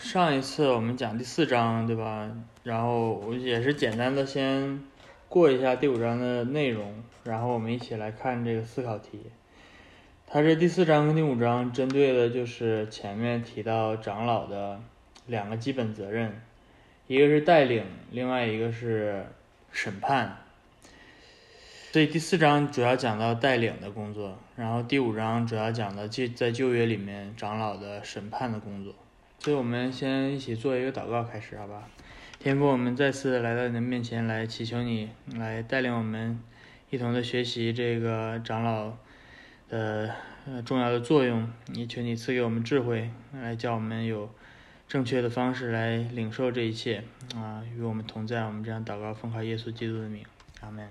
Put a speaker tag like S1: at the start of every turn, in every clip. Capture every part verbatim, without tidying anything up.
S1: 上一次我们讲第四章，对吧？然后我也是简单的先过一下第五章的内容，然后我们一起来看这个思考题。它这第四章跟第五章针对的就是前面提到长老的两个基本责任，一个是带领，另外一个是审判。所以第四章主要讲到带领的工作，然后第五章主要讲到在旧约里面长老的审判的工作。所以我们先一起做一个祷告开始，好吧？天父，我们再次来到你的面前，来祈求你来带领我们一同的学习这个长老的呃重要的作用，也求你赐给我们智慧，来叫我们有正确的方式来领受这一切啊，与我们同在。我们这样祷告，奉靠耶稣基督的名，阿们。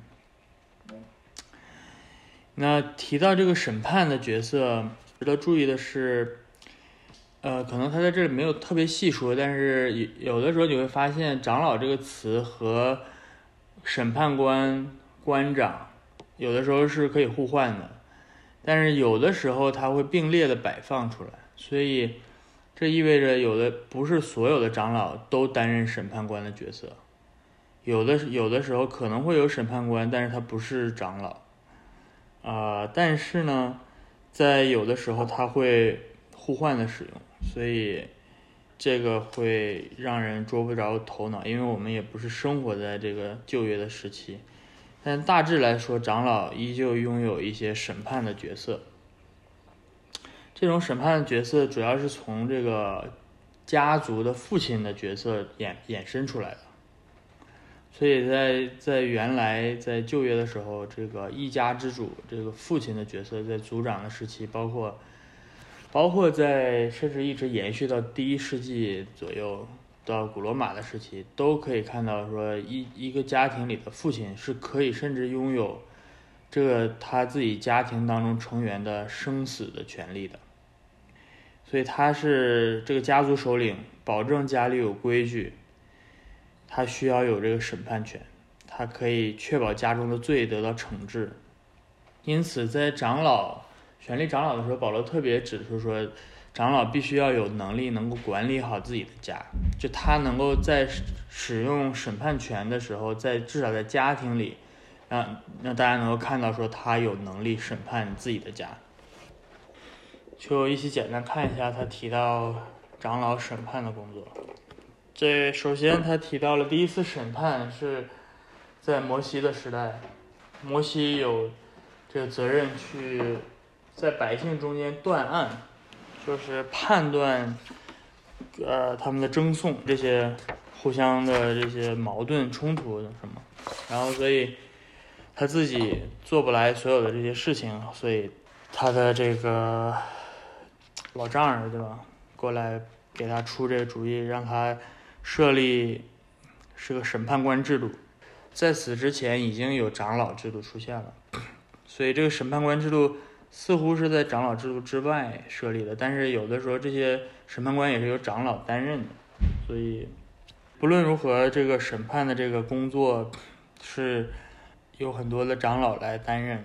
S1: 那提到这个审判的角色，值得注意的是，呃，可能他在这里没有特别细说，但是有的时候你会发现，长老这个词和审判官、官长，有的时候是可以互换的，但是有的时候它会并列的摆放出来，所以这意味着有的不是所有的长老都担任审判官的角色，有的有的时候可能会有审判官，但是他不是长老。啊、呃，但是呢，在有的时候它会互换的使用，所以这个会让人捉不着头脑，因为我们也不是生活在这个旧约的时期。但大致来说，长老依旧拥有一些审判的角色。这种审判的角色主要是从这个家族的父亲的角色衍衍生出来的。所以在在原来在旧约的时候，这个一家之主，这个父亲的角色，在族长的时期，包括包括在甚至一直延续到第一世纪左右，到古罗马的时期，都可以看到说一一个家庭里的父亲是可以甚至拥有这个他自己家庭当中成员的生死的权利的。所以他是这个家族首领，保证家里有规矩。他需要有这个审判权，他可以确保家中的罪得到惩治。因此在长老选立长老的时候，保罗特别指出说，长老必须要有能力能够管理好自己的家，就他能够在使用审判权的时候，在至少在家庭里让让大家能够看到说他有能力审判自己的家。就一起简单看一下他提到长老审判的工作。这首先他提到了第一次审判是在摩西的时代，摩西有这个责任去在百姓中间断案，就是判断呃他们的争讼，这些互相的这些矛盾冲突什么，然后所以他自己做不来所有的这些事情，所以他的这个老丈人，对吧，过来给他出这个主意，让他设立是个审判官制度。在此之前已经有长老制度出现了，所以这个审判官制度似乎是在长老制度之外设立的，但是有的时候这些审判官也是由长老担任的，所以不论如何，这个审判的这个工作是有很多的长老来担任。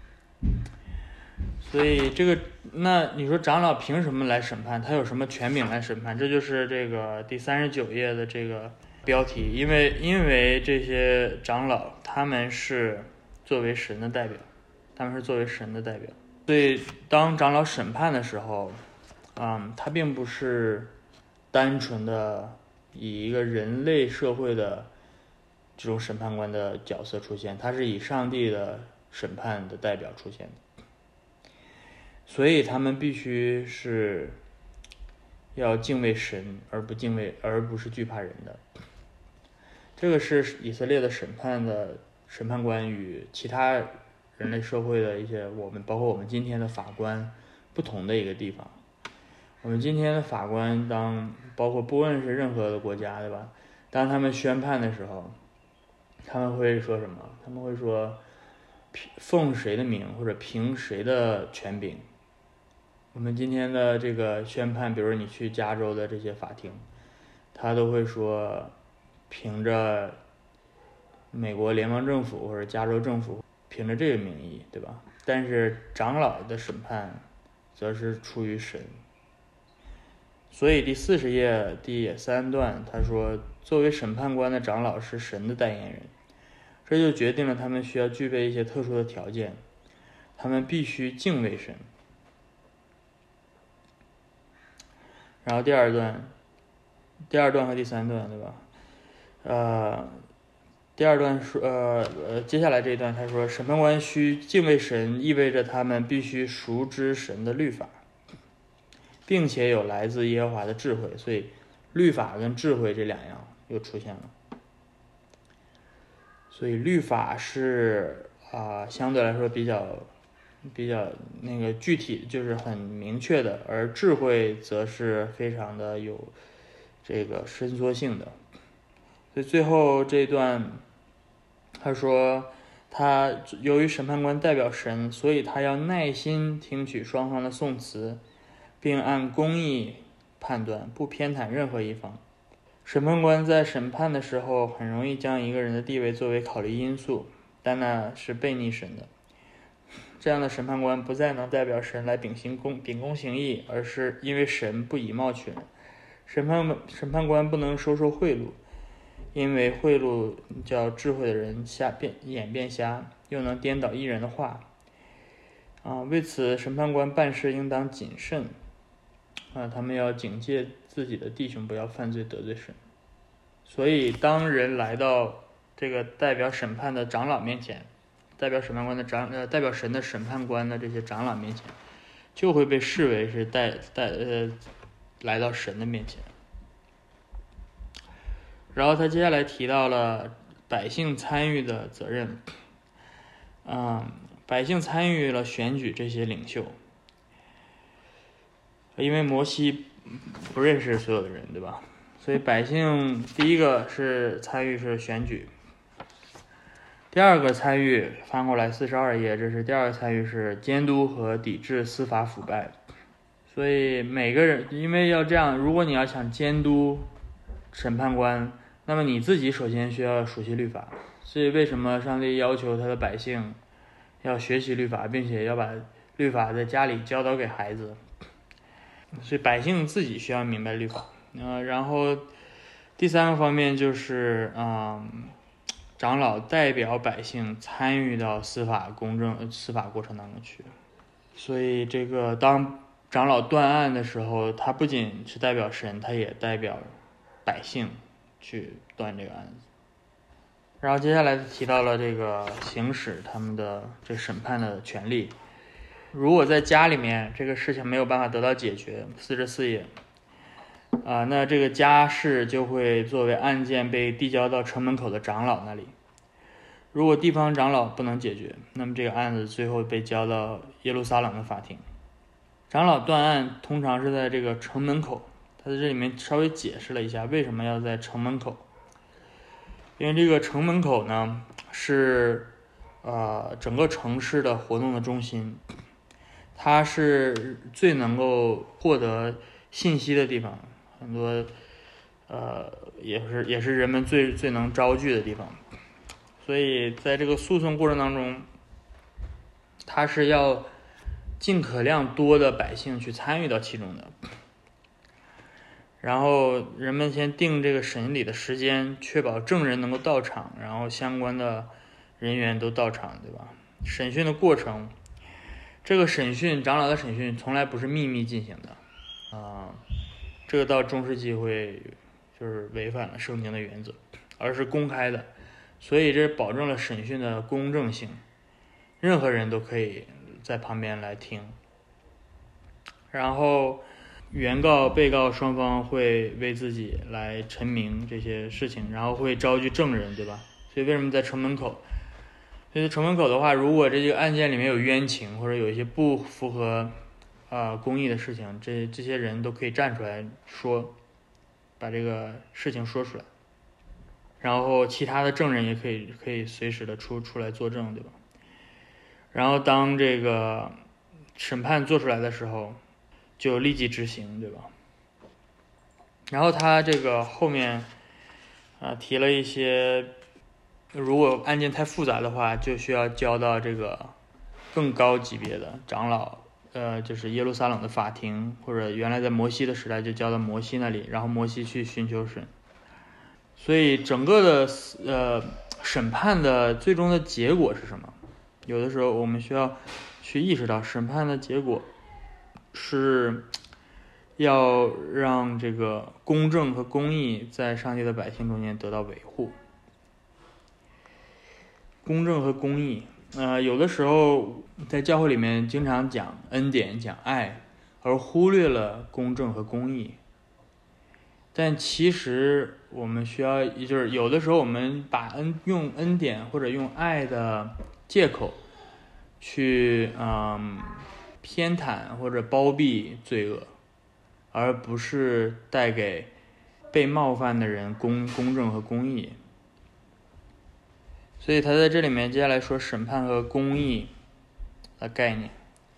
S1: 所以这个，那你说长老凭什么来审判？他有什么权柄来审判？这就是这个第三十九页的这个标题。因为因为这些长老他们是作为神的代表，他们是作为神的代表。所以当长老审判的时候，嗯，他并不是单纯的以一个人类社会的这种审判官的角色出现，他是以上帝的审判的代表出现的。所以他们必须是要敬畏神，而不敬畏，而不是惧怕人的。这个是以色列的审判的审判官与其他人类社会的一些我们，包括我们今天的法官不同的一个地方。我们今天的法官当包括不论是任何的国家，对吧？当他们宣判的时候，他们会说什么？他们会说奉谁的名或者凭谁的权柄。我们今天的这个宣判，比如你去加州的这些法庭，他都会说凭着美国联邦政府或者加州政府凭着这个名义，对吧？但是长老的审判则是出于神。 所以第四十页第三段他说，作为审判官的长老是神的代言人，这就决定了他们需要具备一些特殊的条件，他们必须敬畏神。然后第二段，第二段和第三段，对吧？呃，第二段说，呃呃，接下来这一段他说，审判官需敬畏神，意味着他们必须熟知神的律法，并且有来自耶和华的智慧。所以，律法跟智慧这两样又出现了。所以，律法是啊、呃，相对来说比较比较那个具体，就是很明确的，而智慧则是非常的有这个伸缩性的。所以最后这一段他说，他由于审判官代表神，所以他要耐心听取双方的颂词，并按公义判断，不偏袒任何一方。审判官在审判的时候很容易将一个人的地位作为考虑因素，但那是悖逆神的。这样的审判官不再能代表神来秉行公秉公行义，而是因为神不以貌取人。审判审判官不能收受贿赂，因为贿赂叫智慧的人瞎变眼变瞎，又能颠倒义人的话。啊，为此审判官办事应当谨慎。啊，他们要警戒自己的弟兄不要犯罪得罪神。所以当人来到这个代表审判的长老面前，代表审判官的长呃代表神的审判官的这些长老面前，就会被视为是带带呃来到神的面前。然后他接下来提到了百姓参与的责任。嗯，百姓参与了选举这些领袖，因为摩西不认识所有的人，对吧？所以百姓第一个是参与是选举，第二个参与翻过来四十二页，这是第二个参与是监督和抵制司法腐败。所以每个人因为要这样，如果你要想监督审判官，那么你自己首先需要熟悉律法。所以为什么上帝要求他的百姓要学习律法，并且要把律法在家里教导给孩子？所以百姓自己需要明白律法。呃，然后第三个方面就是嗯，长老代表百姓参与到司法公正司法过程当中去。所以这个当长老断案的时候，他不仅是代表神，他也代表百姓去断这个案子。然后接下来提到了这个行使他们的这审判的权利。如果在家里面这个事情没有办法得到解决，四十四页啊，那这个家事就会作为案件被递交到城门口的长老那里。如果地方长老不能解决，那么这个案子最后被交到耶路撒冷的法庭。长老断案通常是在这个城门口，他在这里面稍微解释了一下为什么要在城门口。因为这个城门口呢是呃整个城市的活动的中心，它是最能够获得信息的地方，很多呃也是也是人们最最能招聚的地方。所以在这个诉讼过程当中，它是要尽可量多的百姓去参与到其中的。然后人们先定这个审理的时间，确保证人能够到场，然后相关的人员都到场，对吧？审讯的过程，这个审讯长老的审讯从来不是秘密进行的啊、呃，这个到中世纪会就是违反了圣经的原则，而是公开的，所以这保证了审讯的公正性，任何人都可以在旁边来听。然后原告被告双方会为自己来陈明这些事情，然后会召集证人，对吧？所以为什么在城门口？所以城门口的话，如果这个案件里面有冤情，或者有一些不符合啊、呃、公义的事情，这这些人都可以站出来说，把这个事情说出来。然后其他的证人也可以可以随时的出出来作证，对吧？然后当这个审判做出来的时候，就立即执行，对吧？然后他这个后面啊、呃、提了一些，如果案件太复杂的话，就需要交到这个更高级别的长老呃，就是耶路撒冷的法庭，或者原来在摩西的时代就交到摩西那里，然后摩西去寻求神。所以整个的呃审判的最终的结果是什么？有的时候我们需要去意识到，审判的结果是要让这个公正和公义在上帝的百姓中间得到维护。公正和公义，呃，有的时候在教会里面经常讲恩典、讲爱，而忽略了公正和公义。但其实我们需要，就是有的时候我们把恩用恩典或者用爱的借口去嗯偏袒或者包庇罪恶，而不是带给被冒犯的人公公正和公义。所以他在这里面接下来说审判和公义的概念。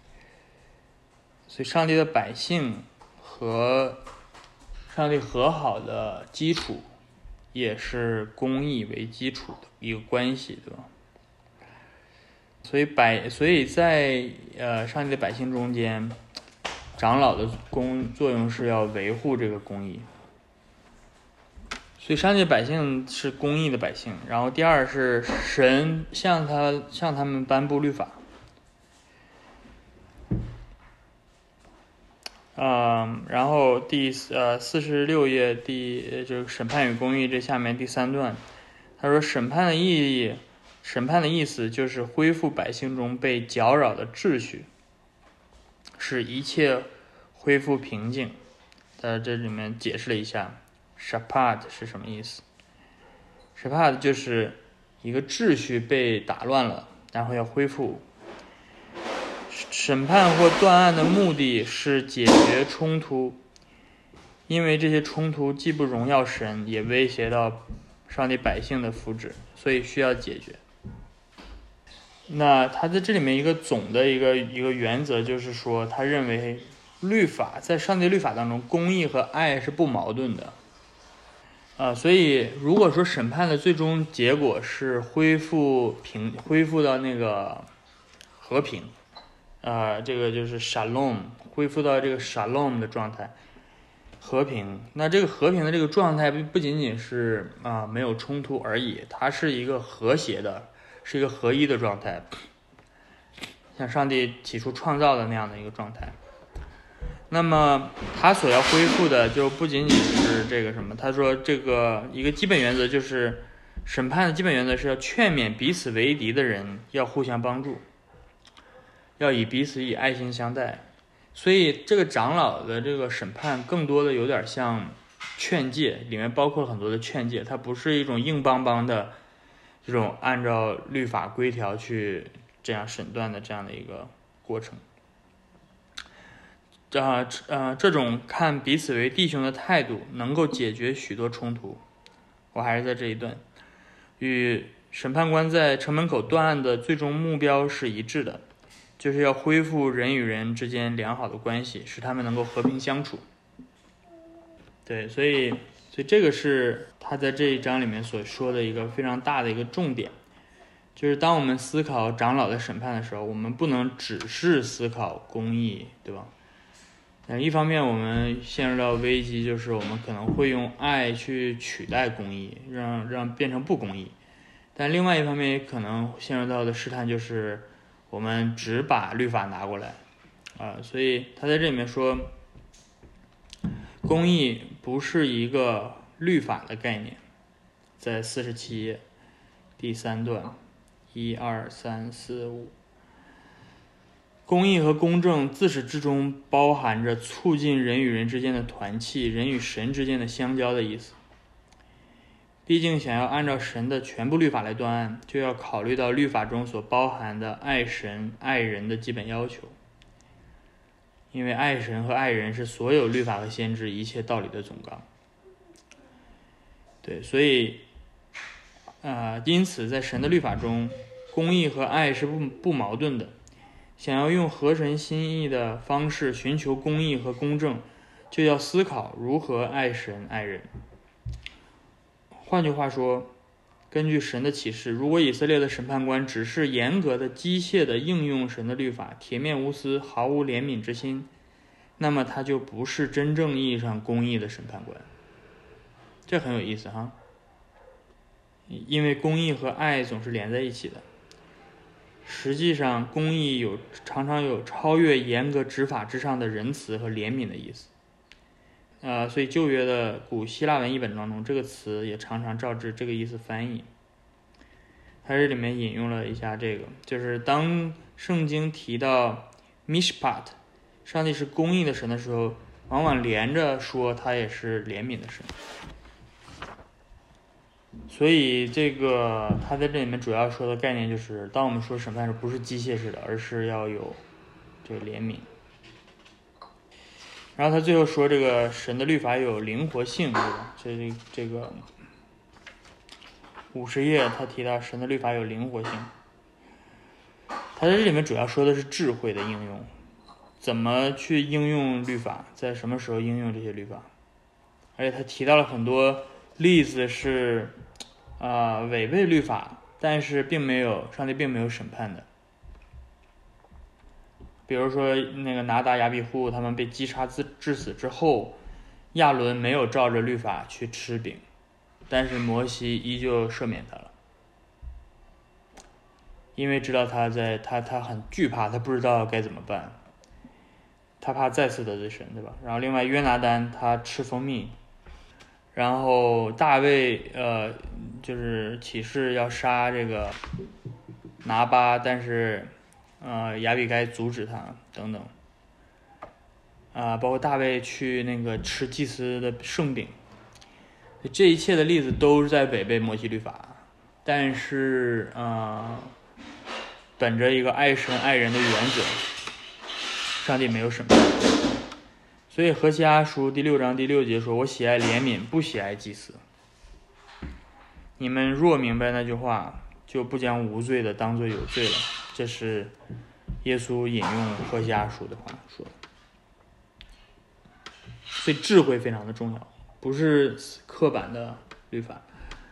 S1: 所以上帝的百姓和上帝和好的基础也是公义为基础的一个关系，对吧？所以百所以在呃上帝的百姓中间，长老的工作用是要维护这个公义。所以上帝的百姓是公义的百姓，然后第二是神向他向他们颁布律法。嗯，然后第呃四十六页第就是审判与公义这下面第三段，他说审判的意义，审判的意思就是恢复百姓中被搅扰的秩序，使一切恢复平静。在这里面解释了一下 shapat 是什么意思。shapat 就是一个秩序被打乱了，然后要恢复。审判或断案的目的是解决冲突，因为这些冲突既不荣耀神，也威胁到上帝百姓的福祉，所以需要解决。那他在这里面一个总的一个一个原则就是说，他认为律法在上帝律法当中，公义和爱是不矛盾的。啊，所以如果说审判的最终结果是恢复平，恢复到那个和平。呃，这个就是 shalom， 恢复到这个 shalom 的状态，和平。那这个和平的这个状态不仅仅是啊、呃、没有冲突而已，它是一个和谐的，是一个合一的状态，像上帝起初创造的那样的一个状态。那么他所要恢复的就不仅仅是这个什么，他说这个一个基本原则就是审判的基本原则是要劝勉彼此为敌的人要互相帮助。要以彼此以爱心相待，所以这个长老的这个审判更多的有点像劝诫，里面包括很多的劝诫，它不是一种硬邦邦的这种按照律法规条去这样审断的这样的一个过程。呃呃，这种看彼此为弟兄的态度能够解决许多冲突。我还是在这一段，与审判官在城门口断案的最终目标是一致的。就是要恢复人与人之间良好的关系，使他们能够和平相处。对，所以，所以这个是他在这一章里面所说的一个非常大的一个重点，就是当我们思考长老的审判的时候，我们不能只是思考公义，对吧？一方面我们陷入到危机，就是我们可能会用爱去取代公义，让让变成不公义，但另外一方面也可能陷入到的试探就是我们只把律法拿过来，啊、呃，所以他在这里面说，公义不是一个律法的概念，在四十七页第三段，一二三四五，公义和公正自始至终包含着促进人与人之间的团契，人与神之间的相交的意思。毕竟想要按照神的全部律法来断案，就要考虑到律法中所包含的爱神爱人的基本要求，因为爱神和爱人是所有律法和先知一切道理的总纲。对，所以呃，因此在神的律法中，公义和爱是不不矛盾的。想要用合神心意的方式寻求公义和公正，就要思考如何爱神爱人。换句话说， 根据神的启示，如果以色列的审判官只是严格的、机械的应用神的律法，铁面无私、毫无怜悯之心，那么他就不是真正意义上公义的审判官。这很有意思哈，因为公义和爱总是连在一起的。实际上，公义有常常有超越严格执法之上的仁慈和怜悯的意思。呃，所以旧约的古希腊文译本当中，这个词也常常照着这个意思翻译。它这里面引用了一下这个，就是当圣经提到 mishpat， 上帝是公义的神的时候，往往连着说他也是怜悯的神。所以这个他在这里面主要说的概念就是，当我们说审判时，不是机械式的，而是要有这个怜悯。然后他最后说，这个神的律法有灵活性，对吧？这这个五十页他提到神的律法有灵活性。他在这里面主要说的是智慧的应用，怎么去应用律法，在什么时候应用这些律法。而且他提到了很多例子是啊、呃、违背律法，但是并没有上帝并没有审判的。比如说那个拿达亚比户他们被击杀致死之后，亚伦没有照着律法去吃饼，但是摩西依旧赦免他了，因为知道他在他他很惧怕，他不知道该怎么办，他怕再次得罪神，对吧？然后另外约拿单他吃蜂蜜，然后大卫呃就是起誓要杀这个拿巴，但是呃亚比该阻止他等等啊、呃，包括大卫去那个吃祭司的圣饼，这一切的例子都是在违背摩西律法，但是呃本着一个爱神爱人的原则，上帝没有审判。所以何西阿书第六章第六节说，我喜爱怜悯，不喜爱祭司。你们若明白那句话，就不将无罪的当作有罪了。这是耶稣引用何西阿书的话说的。所以智慧非常的重要，不是刻板的律法。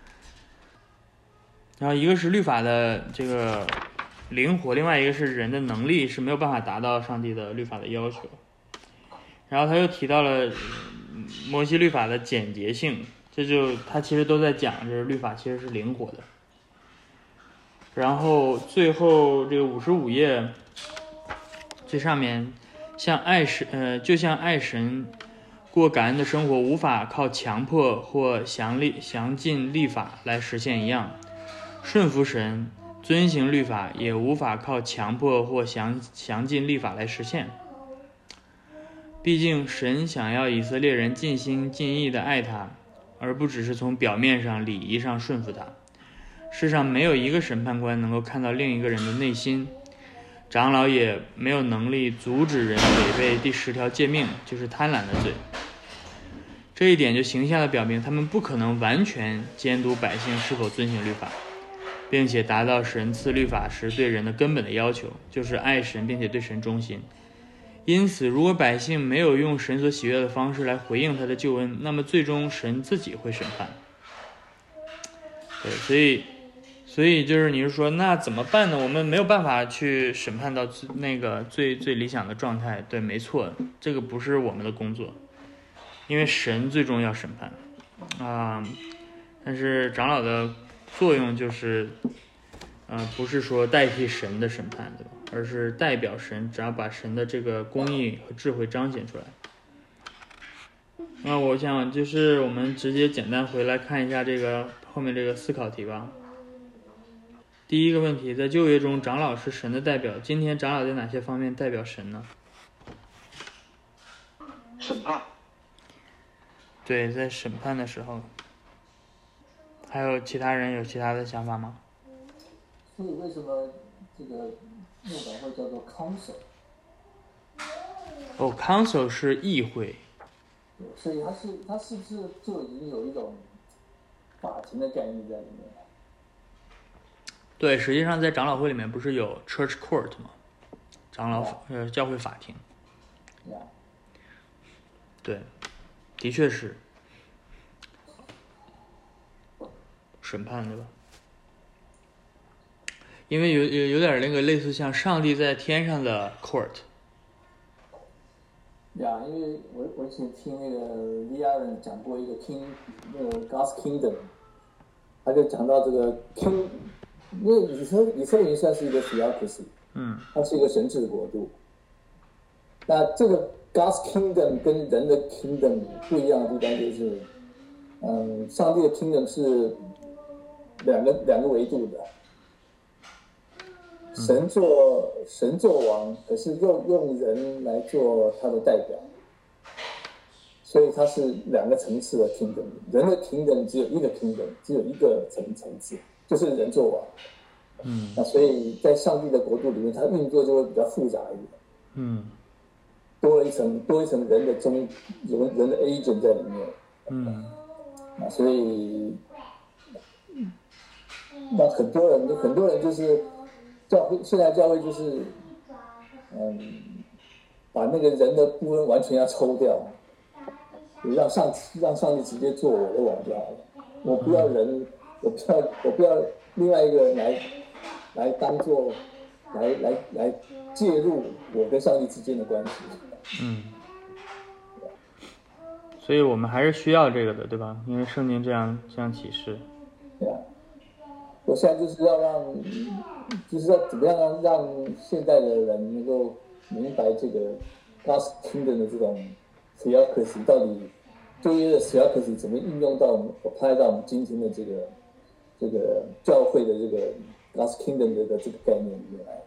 S1: 然后一个是律法的这个灵活，另外一个是人的能力是没有办法达到上帝的律法的要求。然后他又提到了摩西律法的简洁性，这就他其实都在讲这律法其实是灵活的。然后最后这个五十五页最上面，像爱神呃就像爱神过感恩的生活无法靠强迫或详立详尽律法来实现一样，顺服神遵行律法也无法靠强迫或详详尽律法来实现。毕竟神想要以色列人尽心尽意地爱他，而不只是从表面上礼仪上顺服他。世上没有一个审判官能够看到另一个人的内心，长老也没有能力阻止人违背第十条诫命，就是贪婪的罪。这一点就形象地表明他们不可能完全监督百姓是否遵行律法，并且达到神赐律法时对人的根本的要求，就是爱神并且对神忠心。因此如果百姓没有用神所喜悦的方式来回应他的救恩，那么最终神自己会审判。对，所以所以就是你是说那怎么办呢？我们没有办法去审判到那个最最理想的状态。对，没错，这个不是我们的工作，因为神最终要审判啊、呃。但是长老的作用就是呃，不是说代替神的审判，对吧？而是代表神，只要把神的这个公义和智慧彰显出来。那我想就是我们直接简单回来看一下这个后面这个思考题吧。第一个问题，在旧约中长老是神的代表，今天长老在哪些方面代表神呢？
S2: 审判。
S1: 对，在审判的时候。还有其他人有其他的想法吗？
S3: 所以为什么这个牧长会叫做 council？
S1: 哦 council 是议会。
S3: 所以它是它是不是就已经有一种法庭的概念在里面？
S1: 对，实际上在长老会里面不是有 church court 吗？长老、yeah. 呃教会法庭。
S3: Yeah.
S1: 对，的确是审判，对吧？ 因为有有有点那个类似像上帝在天上的 court。
S3: 呀，因为我我以前听那个利亚人讲过一个 king 那个 God's kingdom， 他就讲到这个 king， 因为以色以色列算是一个 theocracy，
S1: 嗯，
S3: 它是一个神治国度。那这个 God's kingdom 跟人的 kingdom 不一样的地方就是，嗯，上帝的 kingdom 是两个两个维度的。神做神做王，可是用用人来做他的代表，所以它是两个层次的 kingdom。人的 kingdom 只有一个 kingdom， 只有一个层层次，就是人做王。
S1: 嗯，
S3: 那所以在上帝的国度里面，它运作就会比较复杂一点。
S1: 嗯，
S3: 多了一层多一层人的中人人的 agent 在里面。
S1: 嗯，
S3: 那所以那很多人很多人就是。教会现在教会就是，嗯，把那个人的部分完全要抽掉，让上让上帝直接做我的王就好了。我不要人，我不要我不要另外一个人来来当做来来来介入我跟上帝之间的关系。
S1: 嗯，所以我们还是需要这个的，对吧？因为圣经这样这样启示。
S3: 对啊，我现在就是要让。就是要怎么样让现代的人能够明白这个 God's kingdom 的这种 theocracy 到底旧约的 theocracy 怎么应用到我们 apply 到我们今天的这个这个教会的这个 God's kingdom 的这个概念里面来。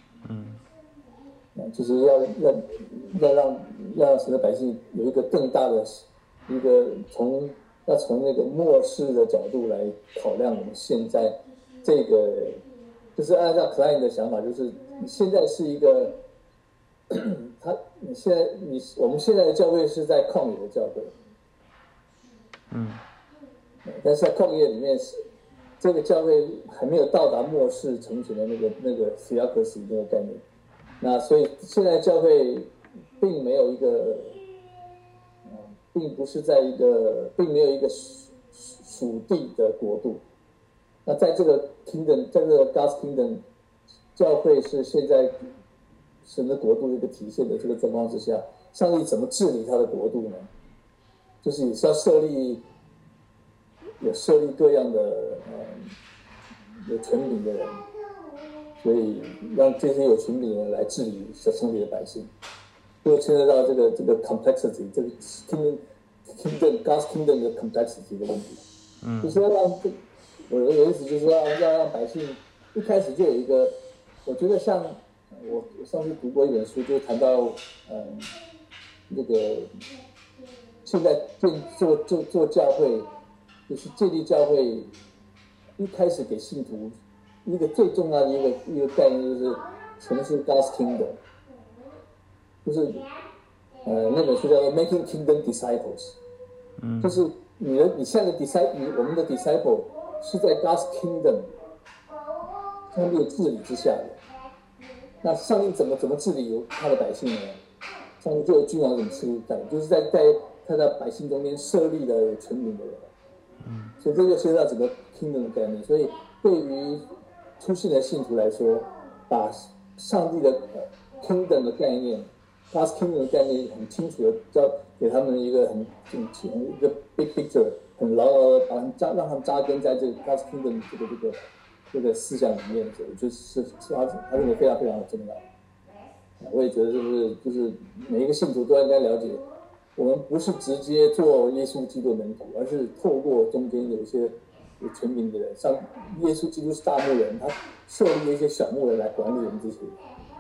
S3: 嗯，就是要要要让要让神的百姓有一个更大的一个从要从那个末世的角度来考量我们现在这个。就是按照 Klein 的想法，就是你现在是一个，他你现在你我们现在的教会是在旷野的教会，
S1: 嗯，
S3: 但是在旷野里面是这个教会还没有到达末世成全的那个那个 theocracy 那个概念，那所以现在教会并没有一个，嗯，并不是在一个并没有一个属属地的国度。那在这个 kingdom， 在这个 God's kingdom， 教会是现在神的国度一个体现的这个状况之下，上帝怎么治理他的国度呢？就是也是要设立，有设立各样的嗯有权柄的人，所以让这些有权柄的人来治理上帝的百姓，就牵涉到这个这个 complexity， 这个 kingdom kingdom God's kingdom 的 complexity 的问题，嗯，就是要让这。我的意思就是要要让百姓一开始就有一个，我觉得像我我上次读过一本书，就谈到嗯那个现在建做做做教会，就是建立教会，一开始给信徒一个最重要的一个一个概念就是什么是 God's Kingdom， 就是呃那本书叫做 Making Kingdom Disciples， 嗯，就是你的你现在的 disciple， 我们的 disciple。是在 God's kingdom 上帝的治理之下的，那上帝怎么怎么治理他的百姓呢？上帝就有君王怎么治理在，就是在在他的百姓中间设立了权柄的人，嗯，所以这就涉及到整个 kingdom 的概念。所以对于初信的信徒来说，把上帝的 kingdom 的概念 ，God's kingdom 的概念很清楚的教给他们一个很很一个 big picture。很牢牢的把他们扎，让他们扎根在这个 God's kingdom 这个这个这个思想里面，我觉得是是他他认为非常非常的重要。我也觉得就是就是每一个信徒都应该了解，我们不是直接做耶稣基督的门徒，而是透过中间有一些有权柄的人，像耶稣基督是大牧人，他设立了一些小牧人来管理我们这些。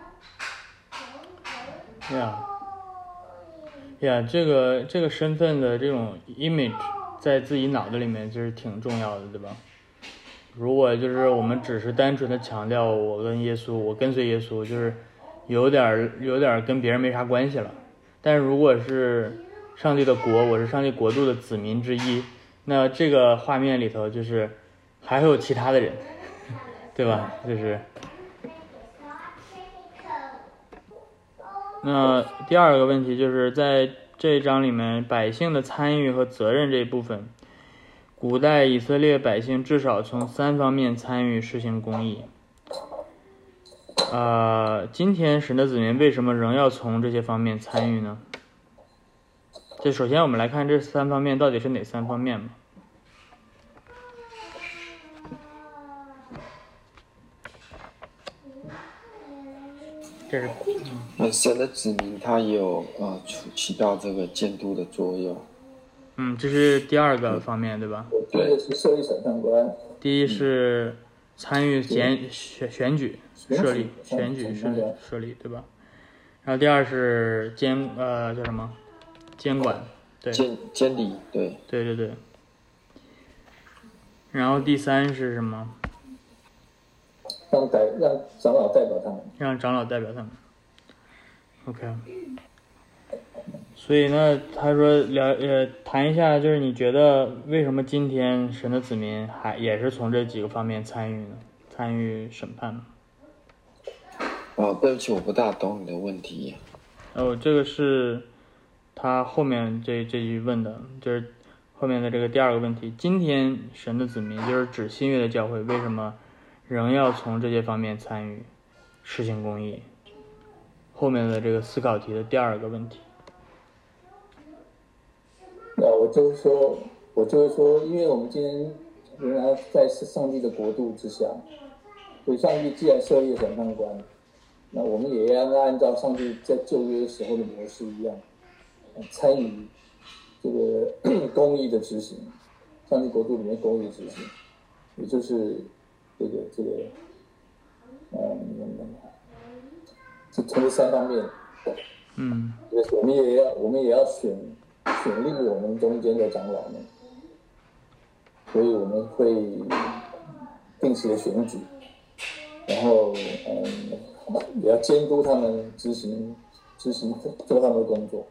S1: 呀，呀，这个这个身份的这种 image。在自己脑子里面就是挺重要的，对吧？如果就是我们只是单纯的强调我跟耶稣，我跟随耶稣，就是有点有点跟别人没啥关系了。但是如果是上帝的国，我是上帝国度的子民之一，那这个画面里头就是还会有其他的人，对吧？就是那第二个问题就是在这一章里面，百姓的参与和责任这一部分，古代以色列百姓至少从三方面参与实行公义。 呃，今天神的子民为什么仍要从这些方面参与呢？这首先我们来看这三方面到底是哪三方面吧。这是，
S2: 嗯，神的子民他也有呃起到这个监督的作用。
S1: 嗯，这是第二个方面，对吧？
S3: 第一个是设立审判官，
S1: 第一是参与选选选举设立选举设立设立，对吧？然后第二是监呃叫什么监管，对，
S2: 监监理，对
S1: 对对对。然后第三是什么？
S3: 让代让长老代表他们，
S1: 让长老代表他们。OK。所以呢，他说聊呃谈一下，就是你觉得为什么今天神的子民还也是从这几个方面参与呢？参与审判呢？
S2: 哦，对不起，我不大懂你的问题。
S1: 哦，这个是他后面这这句问的，就是后面的这个第二个问题。今天神的子民，就是指新约的教会，为什么仍要从这些方面参与实行公义？后面的这个思考题的第二个问题。
S3: 那我就是说，我就是说，因为我们今天仍然在上帝的国度之下，所以上帝既然设立审判官，那我们也要按照上帝在旧约时候的模式一样，参与这个公义的执行，上帝国度里面公义的执行，也就是这个这个，嗯，这从这三方面，
S1: 嗯，
S3: 我们也要我们也要选。选立我们中间的长老们，所以我们会定期的选举，然后嗯，也要监督他们执行执行做他们的工作，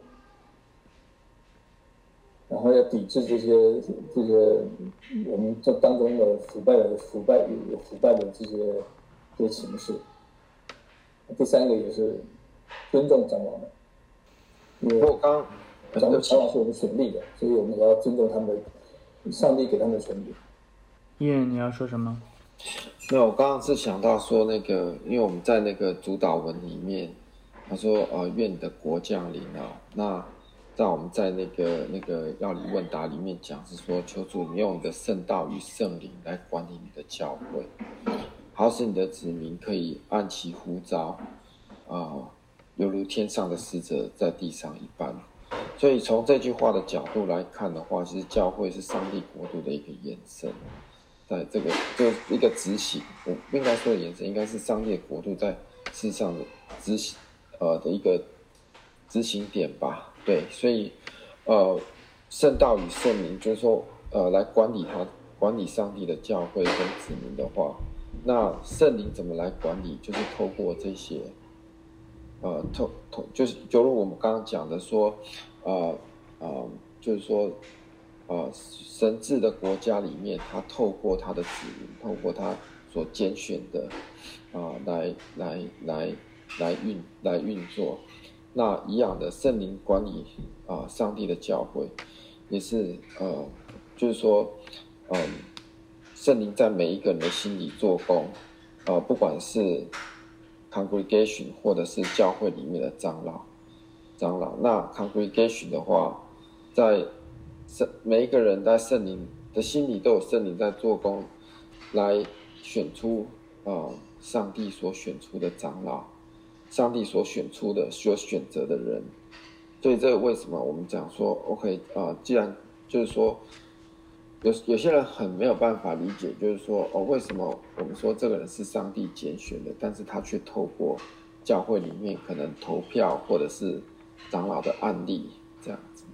S3: 然后要抵制这些这些我们这当中的腐败的腐败有腐败的这些这些情势。第三个也是尊重长老们，因为
S2: 我刚。
S3: 长老是我们选立的，所以我们也要尊重他们的上帝给他们的权柄。
S1: 叶，你要说什么？
S2: 没有，我刚刚是想到说那个，因为我们在那个主导文里面，他说呃，愿你的国降临啊。那在我们在那个那个要理问答里面讲是说，求主你用你的圣道与圣灵来管理你的教会，好使你的子民可以按其呼召，啊、呃，犹如天上的使者在地上一般。所以从这句话的角度来看的话，其实教会是上帝国度的一个延伸，在这个就一个执行，我不应该说的延伸，应该是上帝国度在世上的执行，呃的一个执行点吧。对，所以呃，圣道与圣灵就是说，呃，来管理他管理上帝的教会跟子民的话，那圣灵怎么来管理？就是透过这些。呃，透透就是，就如我们刚刚讲的说，呃呃，就是说，呃，神治的国家里面，他透过他的子民，透过他所拣选的，啊、呃，来来来来运来运作。那一样的，圣灵管理啊、呃，上帝的教会，也是呃，就是说，嗯、呃，圣灵在每一个人的心里做工，呃，不管是。congregation 或者是教会里面的长老，长老。那 congregation 的话，在每一个人在圣灵的心里都有圣灵在做工，来选出啊、呃、上帝所选出的长老，上帝所选出的所选择的人。所以这个为什么我们讲说 OK 啊、呃，既然就是说。有有些人很没有办法理解，就是说哦，为什么我们说这个人是上帝拣选的，但是他却透过教会里面可能投票或者是长老的案例这样子。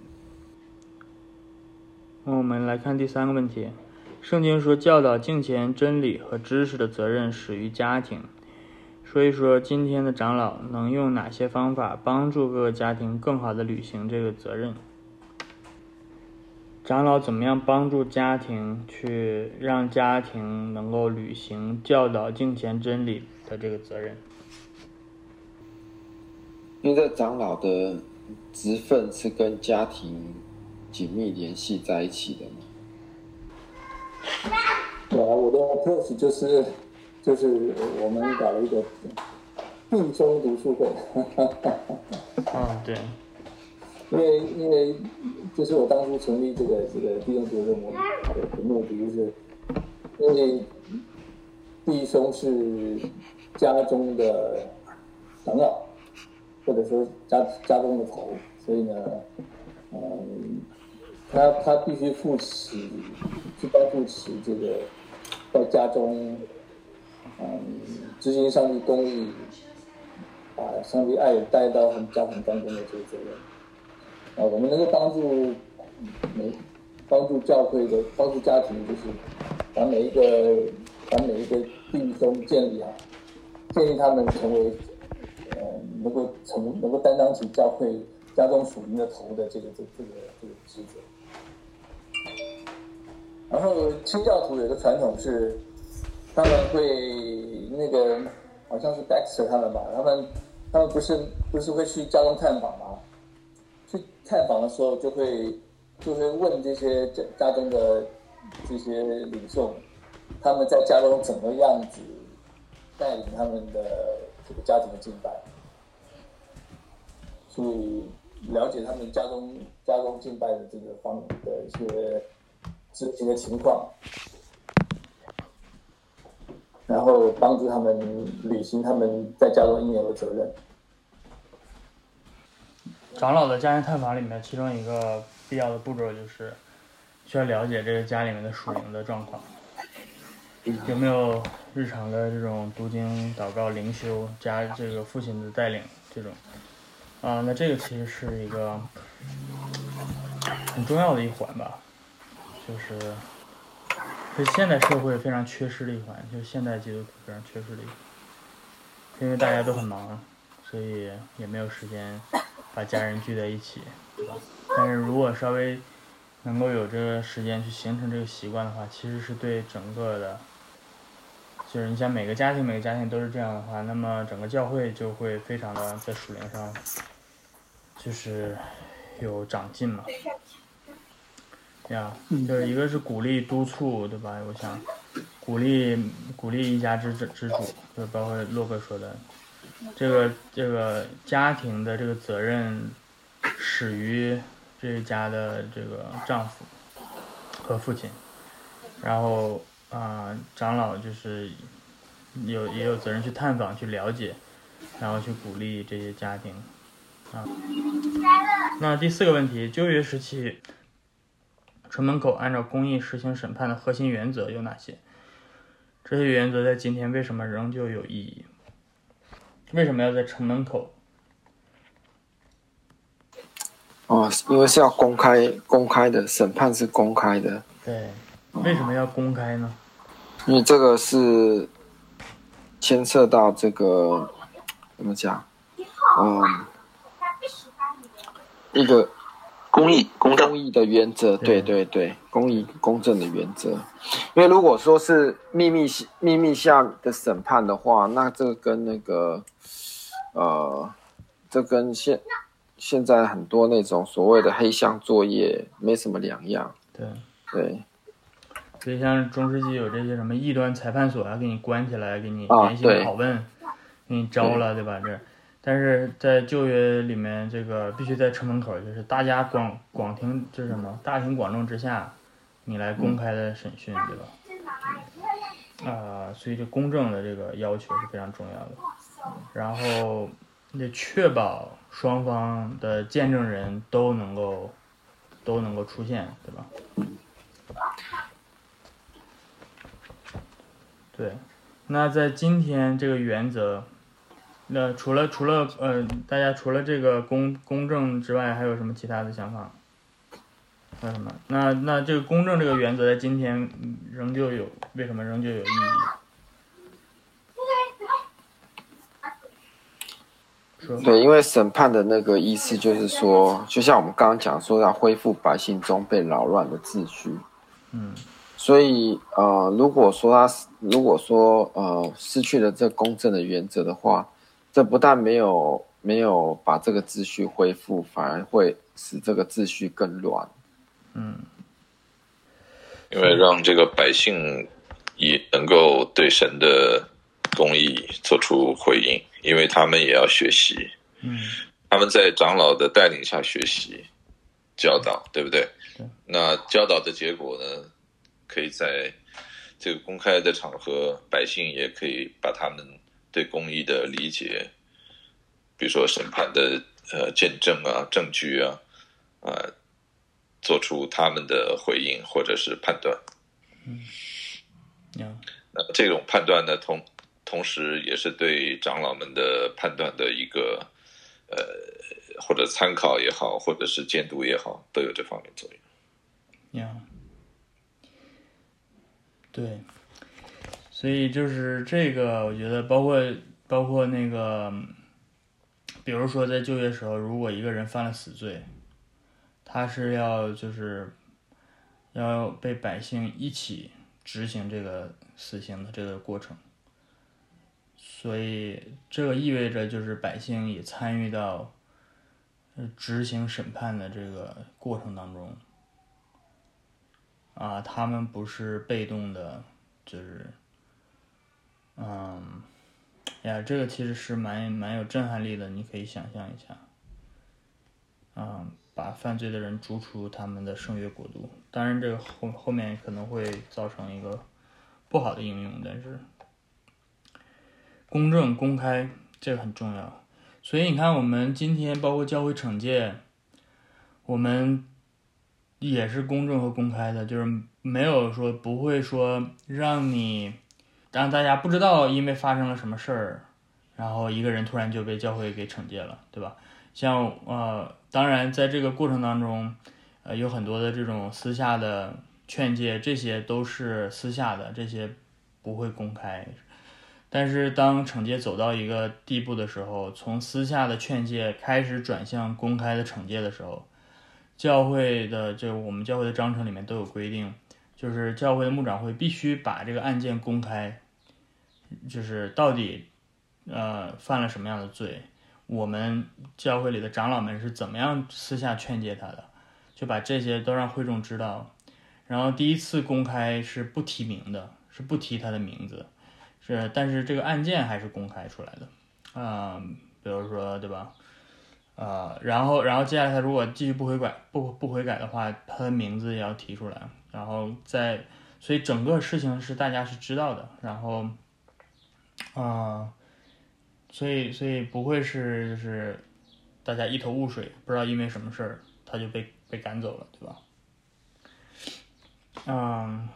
S1: 那我们来看第三个问题，圣经说教导敬虔真理和知识的责任始于家庭，所以说今天的长老能用哪些方法帮助各个家庭更好的履行这个责任？长老怎么样帮助家庭去让家庭能够履行教导敬虔真理的这个责任？
S2: 因为这长老的职分是跟家庭紧密联系在一起的嘛。
S3: 对啊，我的 approach 就是就是我们搞了一个弟兄读书会。
S1: 嗯，对。
S3: 因为因为就是我当初成立这个这个弟兄读书会的目的，就是因为弟兄是家中的长老，或者说家家中的头，所以呢，嗯，他他必须负起去帮助起这个在家中，嗯，执行上帝公义，把上帝爱带到他们家庭当中的这个责任。啊，我们能够帮助每帮助教会的帮助家庭，就是把每一个把每一个弟兄建立好，建立他们成为呃能够成能够担当起教会家中属灵的头的这个这这个这个职责。然后清教徒有个传统是，他们会那个好像是 Baxter 他们吧，他们他们不是不是会去家中探访吗？去探访的时候就会就会问这些家家中的这些领袖，他们在家中怎么样子带领他们的这个家庭的敬拜，所以了解他们家中家中敬拜的这个方面的一些执行的情况，然后帮助他们履行他们在家中应有的责任。
S1: 长老的家人探访里面，其中一个必要的步骤就是需要了解这个家里面的属灵的状况，有没有日常的这种读经、祷告、灵修加这个父亲的带领这种啊，那这个其实是一个很重要的一环吧，就是是现代社会非常缺失的一环，就是现代基督徒非常缺失的一环，因为大家都很忙，所以也没有时间把家人聚在一起，对吧？但是如果稍微能够有这个时间去形成这个习惯的话，其实是对整个的，就是你像每个家庭每个家庭都是这样的话，那么整个教会就会非常的在属灵上就是有长进嘛。呀，就是一个是鼓励督促，对吧？我想鼓励鼓励一家之之主，就包括洛克说的，这个这个家庭的这个责任始于这家的这个丈夫和父亲，然后啊、呃，长老就是有也有责任去探访、去了解，然后去鼓励这些家庭啊。那第四个问题，旧约时期城门口按照公义实行审判的核心原则有哪些？这些原则在今天为什么仍旧有意义？为什么要在城门口？
S2: 哦，因为是要公开公开的，审判是公开的。
S1: 对，为什么要公开呢？
S2: 因为这个是牵涉到这个怎么讲？嗯，一个
S4: 公义、公正、
S2: 公义的原则，对对对，公义、公正的原则。因为如果说是秘密秘密下的审判的话，那这个跟那个呃，这跟现现在很多那种所谓的黑箱作业没什么两样。
S1: 对
S2: 对。
S1: 所以像中世纪有这些什么异端裁判所啊，给你关起来，给你严刑拷问，啊、给你招了， 对, 对吧？这，但是在旧约里面，这个必须在城门口，就是大家广广听，就是什么大庭广众之下，你来公开的审讯，对吧？啊、呃，所以这公正的这个要求是非常重要的。然后，得确保双方的见证人都能够都能够出现，对吧？对，那在今天这个原则，那除了除了呃，大家除了这个公公正之外，还有什么其他的想法？还有什么？那那这个公正这个原则在今天仍旧有，为什么仍旧有意义？
S2: 对，因为审判的那个意思就是说，就像我们刚刚讲说，要恢复百姓中被扰乱的秩序。
S1: 嗯。
S2: 所以，呃，如果说他如果说呃失去了这公正的原则的话，这不但没有没有把这个秩序恢复，反而会使这个秩序更乱。
S1: 嗯，
S4: 因为让这个百姓也能够对神的公义做出回应，因为他们也要学习，
S1: 嗯，
S4: 他们在长老的带领下学习教导，对不对？
S1: 对。
S4: 那教导的结果呢，可以在这个公开的场合，百姓也可以把他们对公义的理解，比如说审判的呃见证啊、证据啊，啊、呃，做出他们的回应或者是判断。
S1: 嗯，yeah.
S4: 那这种判断呢，同同时也是对长老们的判断的一个呃，或者参考也好，或者是监督也好，都有这方面作用。
S1: 呀、yeah. ，对，所以就是这个，我觉得包括包括那个，比如说在就业时候，如果一个人犯了死罪，他是要就是要被百姓一起执行这个死刑的这个过程，所以这个意味着就是百姓也参与到执行审判的这个过程当中。啊，他们不是被动的，就是，嗯，呀，这个其实是蛮蛮有震撼力的，你可以想象一下，嗯，把犯罪的人逐出他们的圣约国度。当然，这个后后面可能会造成一个不好的应用，但是公正公开这个很重要。所以你看，我们今天包括教会惩戒，我们也是公正和公开的，就是没有说不会说让你让大家不知道因为发生了什么事儿，然后一个人突然就被教会给惩戒了，对吧？像呃，当然在这个过程当中，呃，有很多的这种私下的劝诫，这些都是私下的，这些不会公开。但是当惩戒走到一个地步的时候，从私下的劝诫开始转向公开的惩戒的时候，教会的就我们教会的章程里面都有规定，就是教会的牧长会必须把这个案件公开，就是到底呃犯了什么样的罪，我们教会里的长老们是怎么样私下劝诫他的，就把这些都让会众知道。然后第一次公开是不提名的，是不提他的名字，是但是这个案件还是公开出来的，啊、呃，比如说对吧？呃，然后，然后接下来他如果继续不悔改，不不悔改的话，他的名字也要提出来，然后再，所以整个事情是大家是知道的，然后，啊、呃，所以所以不会是就是大家一头雾水，不知道因为什么事儿他就被被赶走了，对吧？嗯，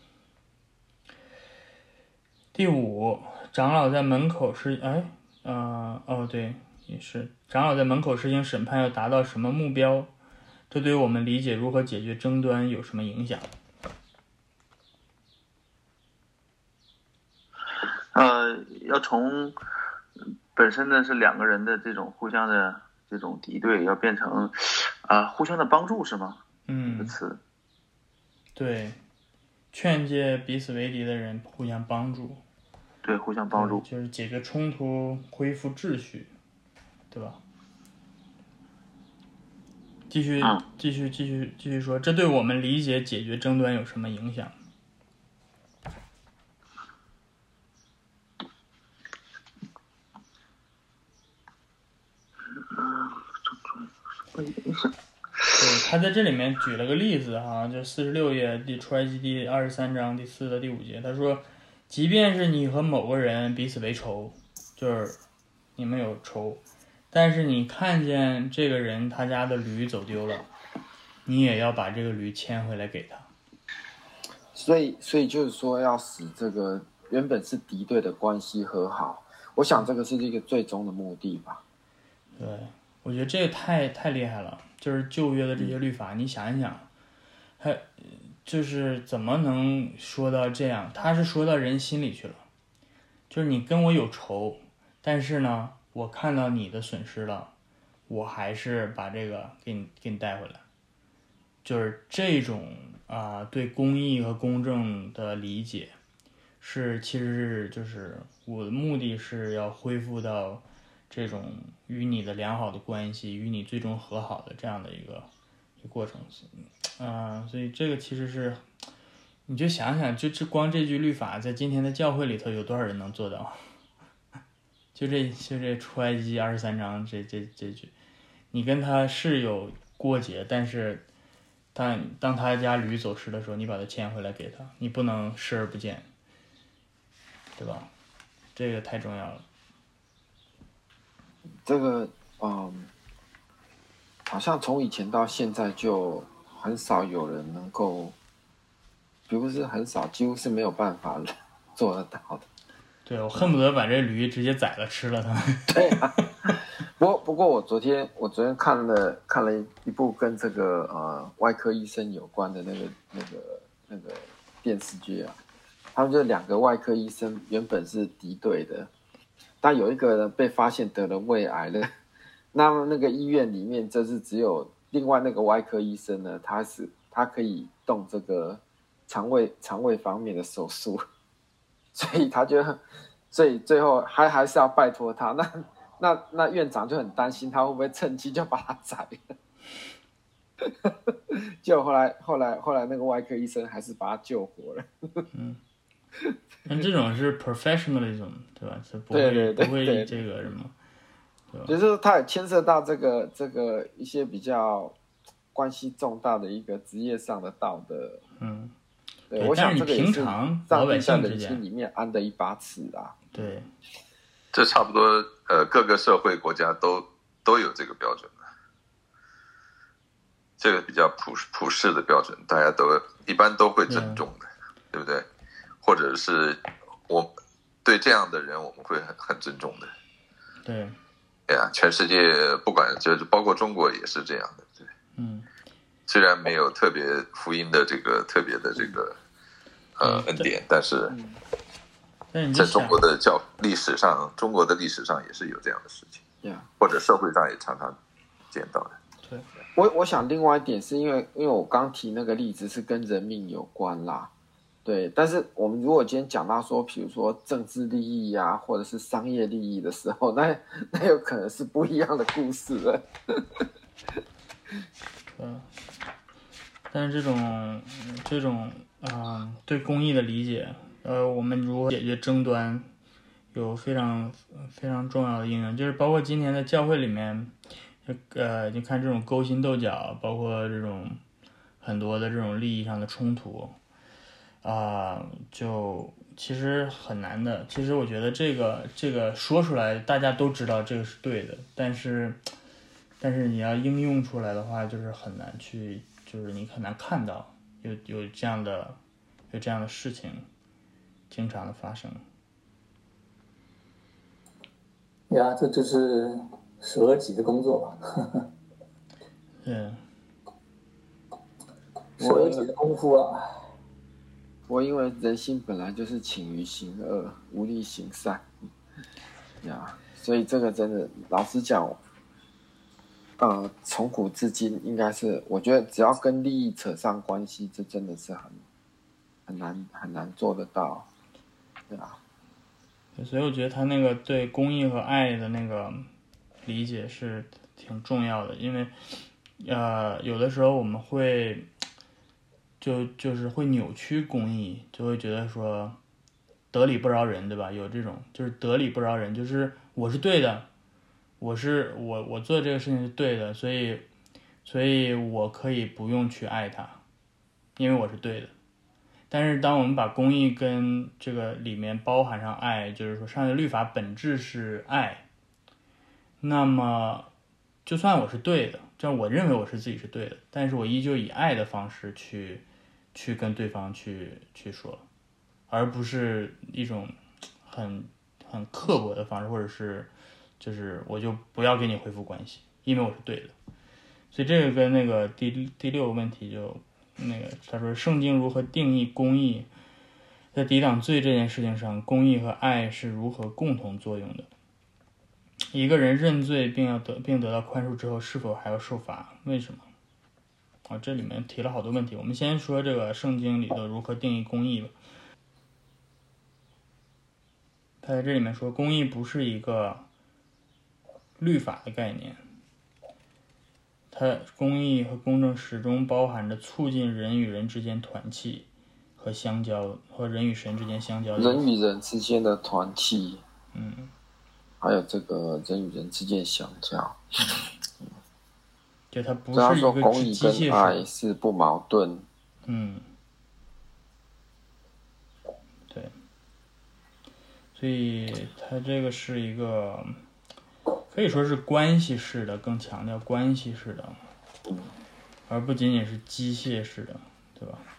S1: 第五，长老在门口是哎，呃，哦对。也是，长老在门口实行审判要达到什么目标？这对于我们理解如何解决争端有什么影响？
S5: 呃，要从本身呢是两个人的这种互相的这种敌对，要变成啊、呃、互相的帮助，是吗？
S1: 嗯，
S5: 这个词。
S1: 对，劝诫彼此为敌的人互相帮助。
S5: 对，互相帮助，
S1: 就是解决冲突，恢复秩序。对吧？继续，继续，继续，继续说，这对我们理解解决争端有什么影响？
S5: 对，
S1: 他在这里面举了个例子哈，就四十六页第出埃及第二十三章第四到第五节，他说，即便是你和某个人彼此为仇，就是你们有仇。但是你看见这个人他家的驴走丢了，你也要把这个驴牵回来给他。
S2: 所以，所以就是说要使这个原本是敌对的关系和好。我想这个是一个最终的目的吧。
S1: 对，我觉得这个太太厉害了，就是旧约的这些律法，嗯、你想一想，还就是怎么能说到这样？他是说到人心里去了，就是你跟我有仇，但是呢。我看到你的损失了，我还是把这个给你给你带回来，就是这种啊、呃、对公义和公正的理解，是其实是就是我的目的是要恢复到这种与你的良好的关系，与你最终和好的这样的一个一个过程，啊、呃，所以这个其实是，你就想想，就这光这句律法在今天的教会里头有多少人能做到？ 就这就这出埃及二十三章这这这句，你跟他是有过节，但是当当他家驴走失的时候，你把它牵回来给他，你不能视而不见，对吧？这个太重要了。
S2: 这个嗯，好像从以前到现在就很少有人能够，不是很少，几乎是没有办法做得到的。
S1: 对，我恨不得把这驴直接宰了吃了它。
S2: 对啊，不过不过我昨天我昨天看了看了一部跟这个呃外科医生有关的那个那个那个电视剧啊，他们就两个外科医生原本是敌对的，但有一个人被发现得了胃癌了，那么那个医院里面就是只有另外那个外科医生呢，他是他可以动这个肠胃肠胃方面的手术。所以他就，所以最后还还是要拜托他。那那那院长就很担心他会不会趁机就把他宰了。结果后来后来后来那个外科医生还是把他救活了。
S1: 嗯，那这种是 professionalism 对吧？是不会
S2: 对对对
S1: 不会
S2: 对
S1: 这个什么，对吧？
S2: 就是他也牵涉到这个这个一些比较关系重大的一个职业上的道德。
S1: 嗯。
S2: 对，我想这个也是
S1: 上帝
S2: 在人心里面安的一把尺啊。
S1: 对，
S4: 这差不多，呃，各个社会国家都都有这个标准的，这个比较普普世的标准，大家都一般都会尊重的，对不对？或者是我对这样的人，我们会很很尊重的。
S1: 对，
S4: 哎呀，全世界不管就是包括中国也是这样的，对，
S1: 嗯。
S4: 虽然没有特别福音的这个特别的这个呃恩典，但是在中国的教历史上，中国的历史上也是有这样的事情，
S2: yeah.
S4: 或者社会上也常常见到的。
S1: 对，
S2: 我我想另外一点是因为因为我刚提那个例子是跟人命有关啦，对，但是我们如果今天讲到说，比如说政治利益啊，或者是商业利益的时候，那那有可能是不一样的故事了。
S1: 嗯，但是这种这种啊、呃、对公益的理解，呃，我们如何解决争端，有非常非常重要的应用，就是包括今天的教会里面，呃，你看这种勾心斗角，包括这种很多的这种利益上的冲突，啊、呃，就其实很难的。其实我觉得这个这个说出来，大家都知道这个是对的，但是。但是你要应用出来的话，就是很难去，就是你很难看到有有这样的有这样的事情经常的发生。
S3: 呀，这就是舍己的工作吧。
S1: 对，
S3: 舍己的功夫啊。
S2: 我因为人心本来就是倾于行恶，无力行善呀，所以这个真的，老实讲。呃，从古至今，应该是我觉得只要跟利益扯上关系，这真的是很很难很难做得到，对吧？
S1: 所以我觉得他那个对公益和爱的那个理解是挺重要的，因为呃，有的时候我们会就就是会扭曲公益，就会觉得说得理不饶人，对吧？有这种就是得理不饶人，就是我是对的。我是我我做这个事情是对的，所以所以我可以不用去爱他，因为我是对的。但是当我们把公义跟这个里面包含上爱，就是说上帝律法本质是爱，那么就算我是对的，这样我认为我是自己是对的，但是我依旧以爱的方式去去跟对方去去说，而不是一种很很刻薄的方式，或者是就是我就不要跟你恢复关系，因为我是对的。所以这个跟那个第第六个问题就那个他说圣经如何定义公义，在抵挡罪这件事情上，公义和爱是如何共同作用的。一个人认罪并要得并得到宽恕之后，是否还要受罚？为什么？啊，这里面提了好多问题。我们先说这个圣经里头如何定义公义吧。他在这里面说，公义不是一个律法的概念，它公义和公正始终包含着促进人与人之间团契和相交，和人与神之间相交，
S2: 人与人之间的团契。
S1: 嗯，
S2: 还有这个人与人之间相交。
S1: 就它不
S2: 这样
S1: 是一个
S2: 说公益
S1: 机械
S2: 跟爱
S1: 式。
S2: 是不矛盾。
S1: 嗯，对，所以它这个是一个可以说是关系式的，更强调关系式的，而不仅仅是机械式的，对吧？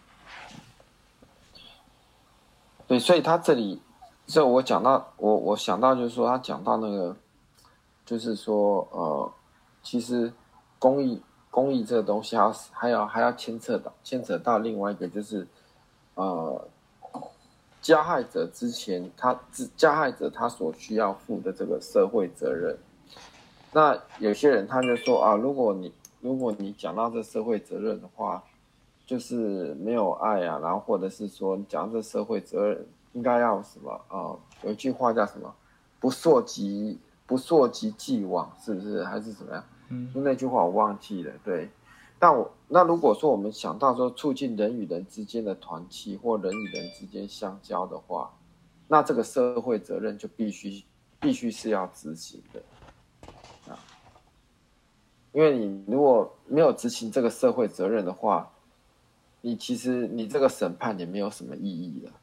S2: 对，所以他这里，所以我讲到我我想到就是说，他讲到那个，就是说呃，其实公益公益这个东西还要还要还要牵扯到牵扯到另外一个就是呃，加害者之前他加害者他所需要负的这个社会责任。那有些人他就说啊，如果你如果你讲到这社会责任的话，就是没有爱啊，然后或者是说你讲这社会责任应该要什么啊、呃？有一句话叫什么？不溯及不溯及既往，是不是？还是怎么样？
S1: 嗯，
S2: 就那句话我忘记了。对，但我那如果说我们想到说促进人与人之间的团契或人与人之间相交的话，那这个社会责任就必须必须是要执行的。因为你如果没有执行这个社会责任的话，你其实你这个审判也没有什么意义了。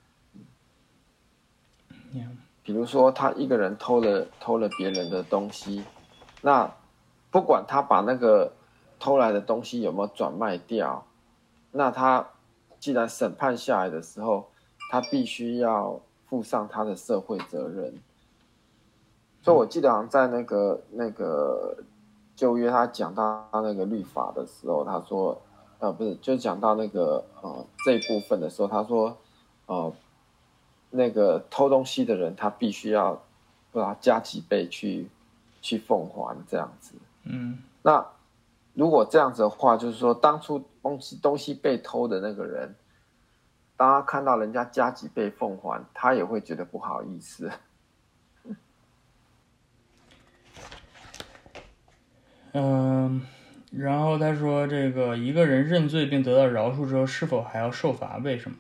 S1: Yeah.
S2: 比如说他一个人偷了偷了别人的东西，那不管他把那个偷来的东西有没有转卖掉，那他既然审判下来的时候，他必须要负上他的社会责任。所以我记得好像在那个那个旧约他讲到那个律法的时候，他说呃不是就讲到那个呃这一部分的时候，他说呃那个偷东西的人他必须要不知道加几倍去去奉还这样子。
S1: 嗯，
S2: 那如果这样子的话，就是说当初东西东西被偷的那个人，当他看到人家加几倍奉还，他也会觉得不好意思。
S1: 嗯，然后他说这个一个人认罪并得到饶恕之后，是否还要受罚？为什么？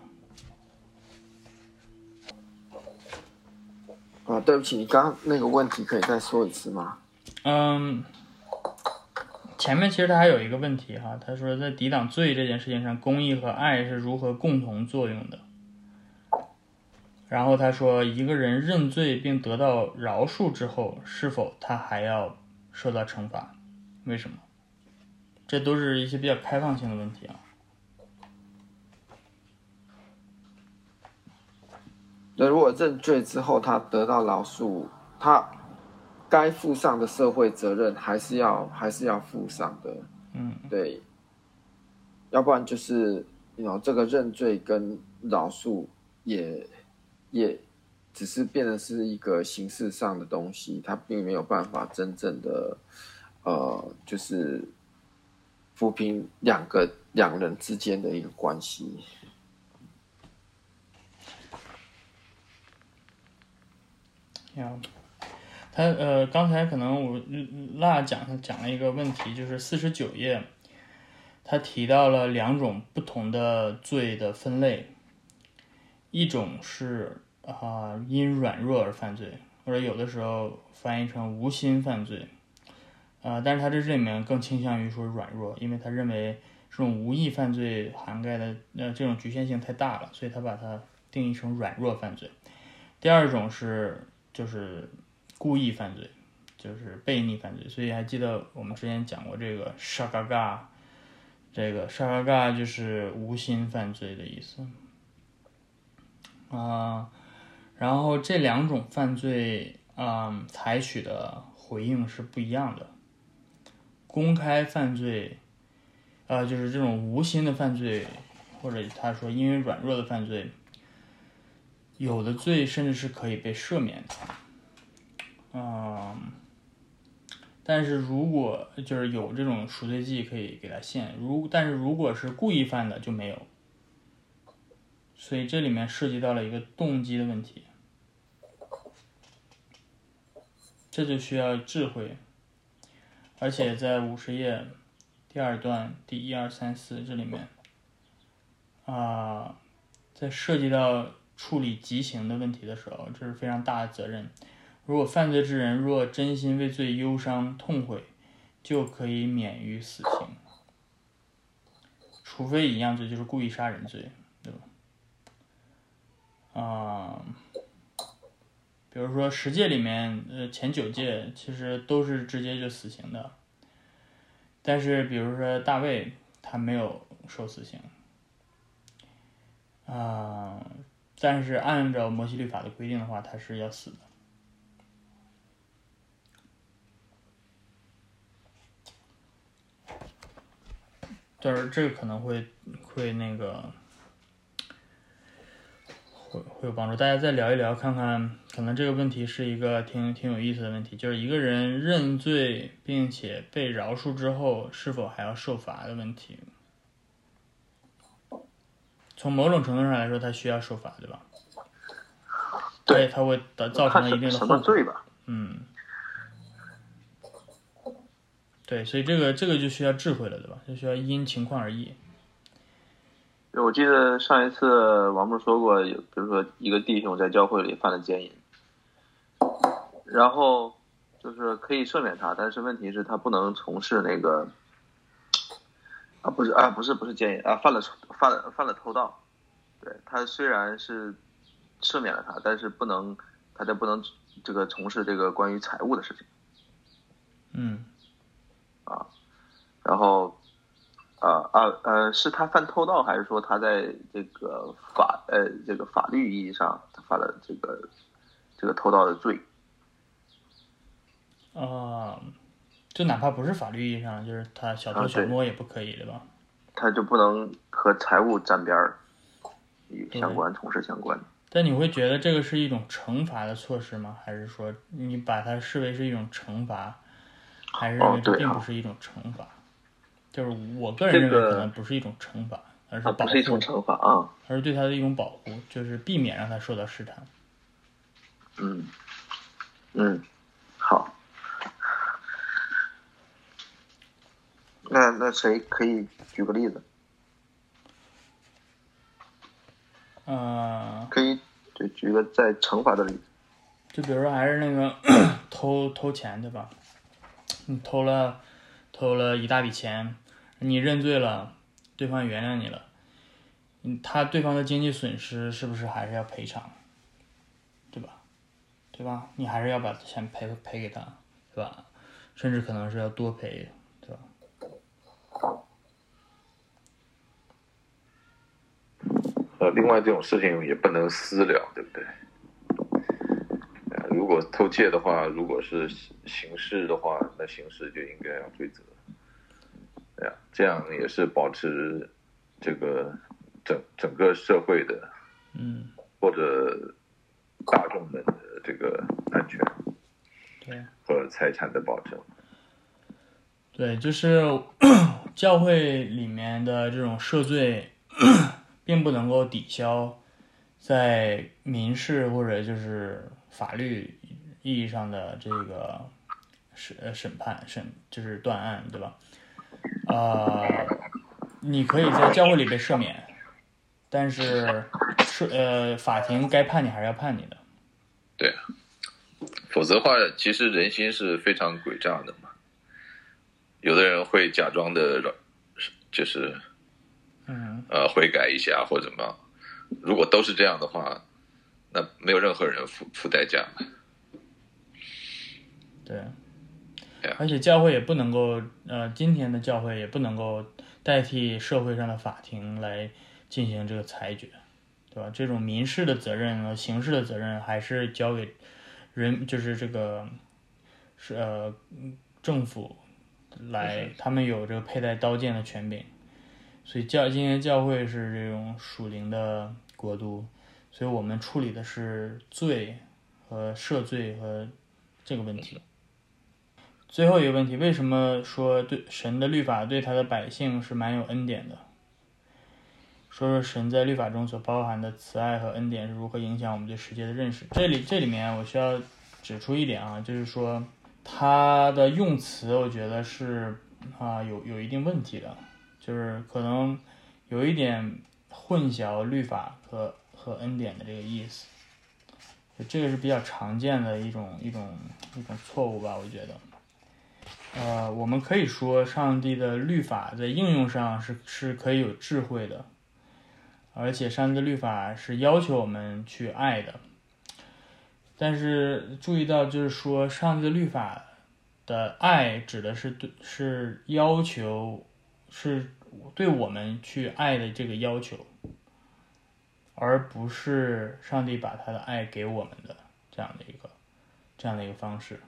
S2: 啊，对不起，你刚刚那个问题可以再说一次吗？
S1: 嗯，前面其实他还有一个问题哈，他说在抵挡罪这件事情上，公义和爱是如何共同作用的？然后他说，一个人认罪并得到饶恕之后，是否他还要受到惩罚？为什么？这都是一些比较开放性的问题啊。
S2: 那如果认罪之后他得到饶恕，他该负上的社会责任还是要还是要负上的。
S1: 嗯，
S2: 对，要不然就是you know, 这个认罪跟饶恕也也只是变得是一个形式上的东西，它并没有办法真正的呃，就是抚平两个两人之间的一个关系。
S1: 呀，他呃，刚才可能我辣讲他讲了一个问题，就是四十九页，他提到了两种不同的罪的分类，一种是啊、呃、因软弱而犯罪，或者有的时候翻译成无心犯罪，啊、呃，但是他这里面更倾向于说软弱，因为他认为这种无意犯罪涵盖的呃这种局限性太大了，所以他把它定义成软弱犯罪。第二种是就是故意犯罪，就是悖逆犯罪。所以还记得我们之前讲过这个沙嘎嘎，这个沙嘎嘎就是无心犯罪的意思啊、呃。然后这两种犯罪啊、呃，采取的回应是不一样的。公开犯罪，呃，就是这种无心的犯罪，或者他说因为软弱的犯罪。有的罪甚至是可以被赦免的，嗯，但是如果就是有这种赎罪祭可以给他限，如但是如果是故意犯的就没有，所以这里面涉及到了一个动机的问题，这就需要智慧，而且在五十页第二段第一二三四这里面，啊、呃，在涉及到处理极刑的问题的时候，这是非常大的责任。 如果犯罪之人若真心为罪忧伤痛悔，就可以免于死刑，除非一样罪就是故意杀人罪，对吧？啊、呃，比如说十诫里面，呃，前九诫其实都是直接就死刑的，但是比如说大卫他没有受死刑，啊、呃，但是按照摩西律法的规定的话，他是要死的。就是这个可能会会那个会会有帮助，大家再聊一聊看看，可能这个问题是一个挺挺有意思的问题，就是一个人认罪并且被饶恕之后，是否还要受罚的问题。从某种程度上来说，他需要受罚，对吧？对，他会造成了一定的后果。
S5: 罪吧？
S1: 嗯。对，所以这个这个就需要智慧了，对吧？就需要因情况而异。
S5: 我记得上一次王木说过，比如说一个弟兄在教会里犯了奸淫，然后就是可以赦免他，但是问题是他不能从事那个啊，不是啊，不是不是奸淫啊，犯了犯了犯了偷盗。对，他虽然是赦免了他，但是不能，他就不能这个从事这个关于财务的事情。
S1: 嗯。
S5: 啊，然后，啊啊呃，是他犯偷盗，还是说他在这个法呃这个法律意义上他犯了这个这个偷盗的罪？
S1: 啊、呃，就哪怕不是法律意义上，就是他小偷小摸也不可以，
S5: 啊、
S1: 对吧？
S5: 他就不能和财务沾边儿，与相关从事相关。
S1: 但你会觉得这个是一种惩罚的措施吗？还是说你把它视为是一种惩罚？还是认为这并不是一种惩罚？哦啊、就是我个人认为可能不是一种惩罚，而是保护，
S5: 不是一种惩罚啊，
S1: 而是对他的一种保护，就是避免让他受到试探。
S5: 嗯嗯，好，那那谁可以举个例子？
S1: 呃，
S5: 可以就举个在惩罚的例子，
S1: 就比如说还是那个偷偷钱，对吧？你偷了偷了一大笔钱，你认罪了，对方原谅你了，他对方的经济损失是不是还是要赔偿，对吧？对吧？你还是要把钱赔赔给他，对吧？甚至可能是要多赔，对吧？
S4: 呃，另外这种事情也不能私了，对不对？如果偷窃的话，如果是刑事的话，那刑事就应该要追责。对呀，这样也是保持这个整整个社会的，
S1: 嗯，
S4: 或者大众们的这个安全，
S1: 对，
S4: 和财产的保证。
S1: 对，就是教会里面的这种赦罪，并不能够抵消在民事或者就是法律意义上的这个审审判审就是断案，对吧？呃，你可以在教会里被赦免，但是是呃法庭该判你还是要判你的。
S4: 对，否则的话，其实人心是非常诡诈的嘛。有的人会假装的，就是
S1: 嗯
S4: 呃悔改一下或怎么样。如果都是这样的话，那没有任何人付付代价。
S1: 对，
S4: 对啊，
S1: 而且教会也不能够，呃，今天的教会也不能够代替社会上的法庭来进行这个裁决，对吧？这种民事的责任和刑事的责任还是交给人，就是这个是呃政府来，他们有这个佩戴刀剑的权柄。所以教今天教会是这种属灵的国度，所以我们处理的是罪和赦罪和这个问题。最后一个问题，为什么说对神的律法对他的百姓是蛮有恩典的？说说神在律法中所包含的慈爱和恩典是如何影响我们对世界的认识。这里这里面我需要指出一点啊，就是说他的用词我觉得是啊有有一定问题的，就是可能有一点混淆律法和和恩典的这个意思。 这个是比较常见的一种一种一种错误吧，我觉得。呃，我们可以说上帝的律法在应用上是是可以有智慧的，而且上帝的律法是要求我们去爱的。但是注意到，就是说上帝的律法的爱指的是对是要求，是对我们去爱的这个要求，而不是上帝把他的爱给我们的这样的一个这样的一个方式。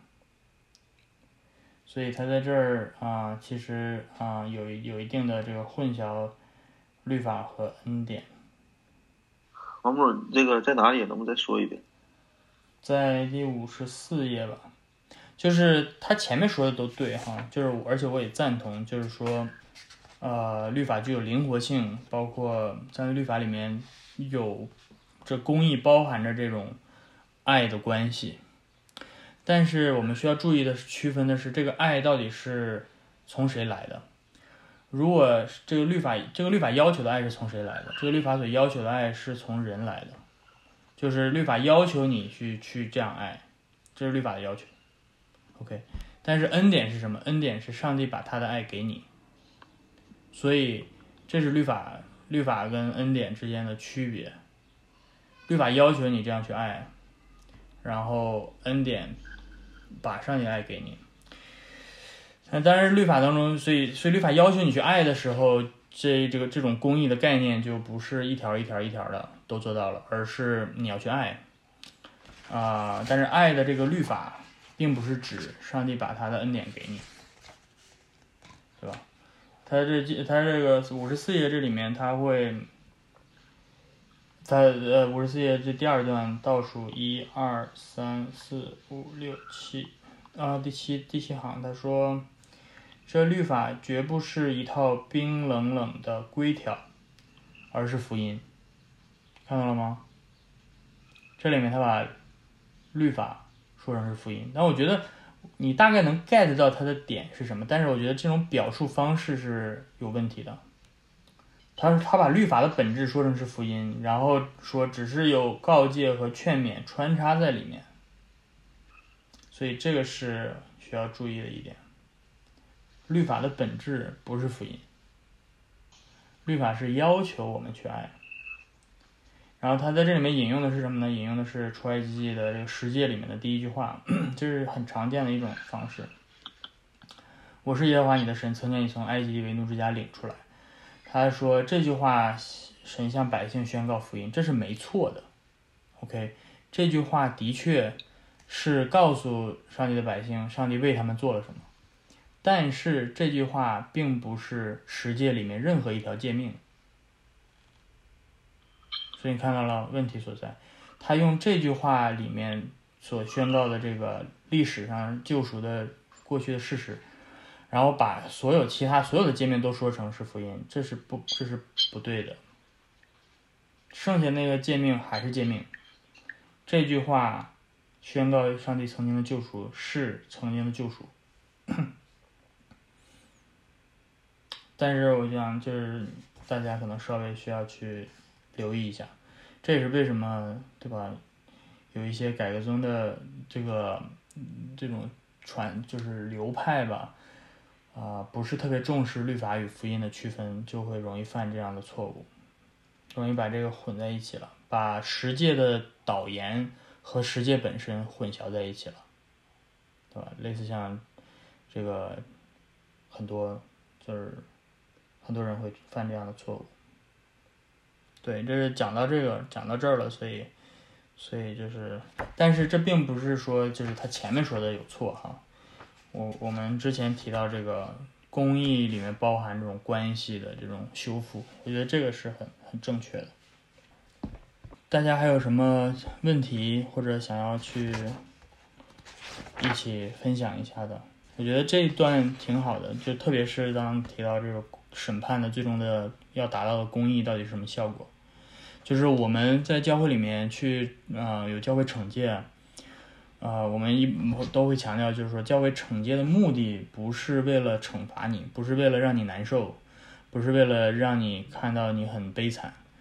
S1: 所以他在这儿啊、呃，其实啊、呃、有有一定的这个混淆律法和恩典。
S5: 王牧，这个在哪里？能不能再说一遍？
S1: 在第五十四页吧。就是他前面说的都对哈，就是而且我也赞同，就是说，呃，律法具有灵活性，包括在律法里面有这公义包含着这种爱的关系。但是我们需要注意的是，区分的是这个爱到底是从谁来的。如果这个律法这个律法要求的爱是从谁来的？这个律法所要求的爱是从人来的，就是律法要求你去去这样爱，这是律法的要求。OK， 但是恩典是什么？恩典是上帝把他的爱给你，所以这是律法律法跟恩典之间的区别。律法要求你这样去爱，然后恩典把上帝的爱给你。那当然律法当中，所以所以律法要求你去爱的时候，这这个这种公义的概念就不是一条一条一条的都做到了，而是你要去爱啊、呃。但是爱的这个律法并不是指上帝把他的恩典给你，对吧？他这他这个五十四页这里面他会，他呃五十四页这第二段倒数一二三四五六七啊第七第七行他说，这律法绝不是一套冰冷冷的规条，而是福音。看到了吗？这里面他把律法说成是福音，但我觉得你大概能 get 到它的点是什么，但是我觉得这种表述方式是有问题的。他他把律法的本质说成是福音，然后说只是有告诫和劝勉穿插在里面，所以这个是需要注意的一点。律法的本质不是福音，律法是要求我们去爱。然后他在这里面引用的是什么呢？引用的是出埃及记的这个十诫里面的第一句话，这是很常见的一种方式。我是耶和华你的神，曾将你从埃及地为奴之家领出来。他说这句话神向百姓宣告福音，这是没错的。OK， 这句话的确是告诉上帝的百姓，上帝为他们做了什么。但是这句话并不是十诫里面任何一条诫命。所以你看到了问题所在，他用这句话里面所宣告的这个历史上救赎的过去的事实，然后把所有其他所有的诫命都说成是福音，这是不这是不对的。剩下那个诫命还是诫命，这句话宣告上帝曾经的救赎是曾经的救赎，但是我想就是大家可能稍微需要去留意一下，这也是为什么对吧？有一些改革宗的这个这种传就是流派吧，啊、呃，不是特别重视律法与福音的区分，就会容易犯这样的错误，容易把这个混在一起了，把十诫的导言和十诫本身混淆在一起了，对吧？类似像这个很多就是很多人会犯这样的错误。对，这是讲到这个讲到这儿了，所以所以就是，但是这并不是说就是他前面说的有错哈。我我们之前提到这个公义里面包含这种关系的这种修复，我觉得这个是很很正确的。大家还有什么问题或者想要去一起分享一下的？我觉得这一段挺好的，就特别是当提到这个审判的最终的要达到的公义到底是什么效果，就是我们在教会里面去呃有教会惩戒，呃我们一都会强调，就是说教会惩戒的目的不是为了惩罚你，不是为了让你难受，不是为了让你看到你很悲惨，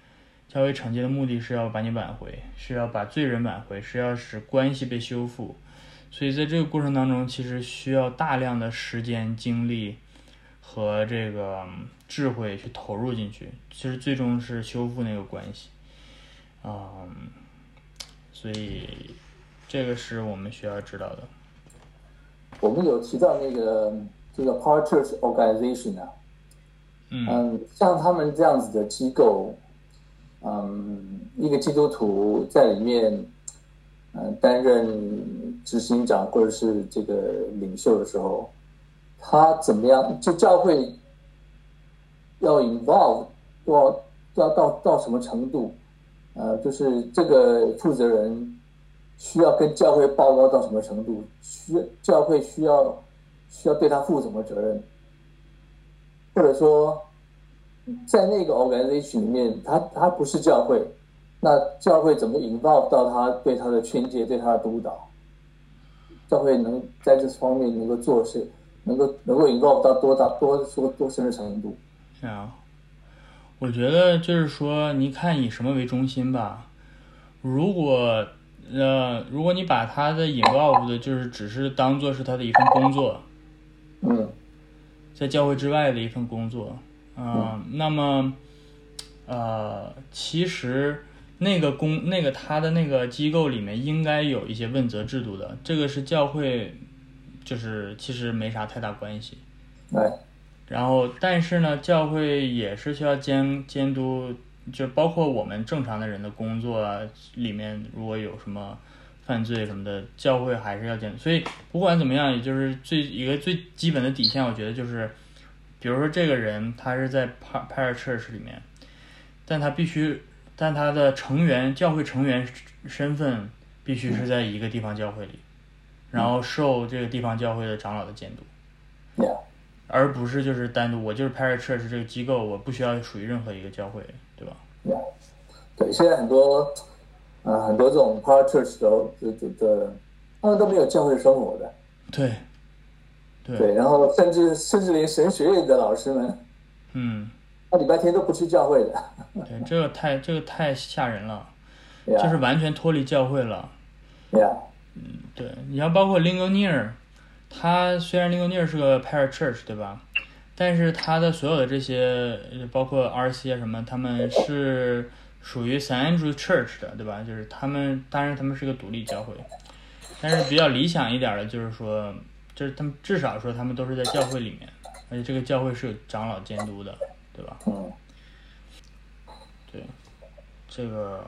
S1: 教会惩戒的目的是要把你挽回，是要把罪人挽回，是要使关系被修复。所以在这个过程当中，其实需要大量的时间、精力和这个智慧去投入进去，其实最终是修复那个关系。嗯，所以这个是我们需要知道的。
S3: 我们有提到那个这个 parachurch organization 啊，
S1: 嗯,
S3: 嗯，像他们这样子的机构，嗯，一个基督徒在里面，嗯，担任执行长或者是这个领袖的时候，他怎么样？就教会要 involve 要要到到什么程度？呃，就是这个负责人需要跟教会报告到什么程度？需教会需要需要对他负什么责任？或者说，在那个 organization 里面，他他不是教会，那教会怎么 involve 到他对他的劝诫、对他的督导？教会能在这方面能够做事，能够能够 involve 到多大多多多深的程度？
S1: 啊，我觉得就是说，你看以什么为中心吧。如果呃，如果你把他的 involve 的，就是只是当做是他的一份工作，
S3: 嗯，
S1: 在教会之外的一份工作，呃、
S3: 嗯，
S1: 那么呃，其实那个公那个他的那个机构里面应该有一些问责制度的，这个是教会，就是其实没啥太大关系。
S3: 哎，
S1: 然后，但是呢，教会也是需要监监督，就包括我们正常的人的工作啊，里面如果有什么犯罪什么的，教会还是要监督。所以不管怎么样，也就是最一个最基本的底线，我觉得就是，比如说这个人他是在 parachurch 里面，但他必须，但他的成员教会成员身份必须是在一个地方教会里，然后受这个地方教会的长老的监督。
S3: Yeah.
S1: 而不是就是单独，我就是 parachurch 这个机构，我不需要属于任何一个教会，对吧？
S3: Yeah. 对，现在很多呃很多这种 parachurch 的的的，他们都没有教会生活的。
S1: 对，对，
S3: 对，然后甚至甚至连神学院的老师们，
S1: 嗯，
S3: 他礼拜天都不去教会的。
S1: 对，这个太这个太吓人了，
S3: Yeah.
S1: 就是完全脱离教会了。
S3: Yeah.
S1: 嗯，对，你要包括 Ligonier。他虽然 Ligonier 是个 parachurch 对吧，但是他的所有的这些包括 R C 啊什么，他们是属于 Saint Andrew Church 的对吧，就是他们当然他们是个独立教会，但是比较理想一点的就是说，就是他们至少说他们都是在教会里面，而且这个教会是有长老监督的，对吧？
S3: 嗯，
S1: 对，这个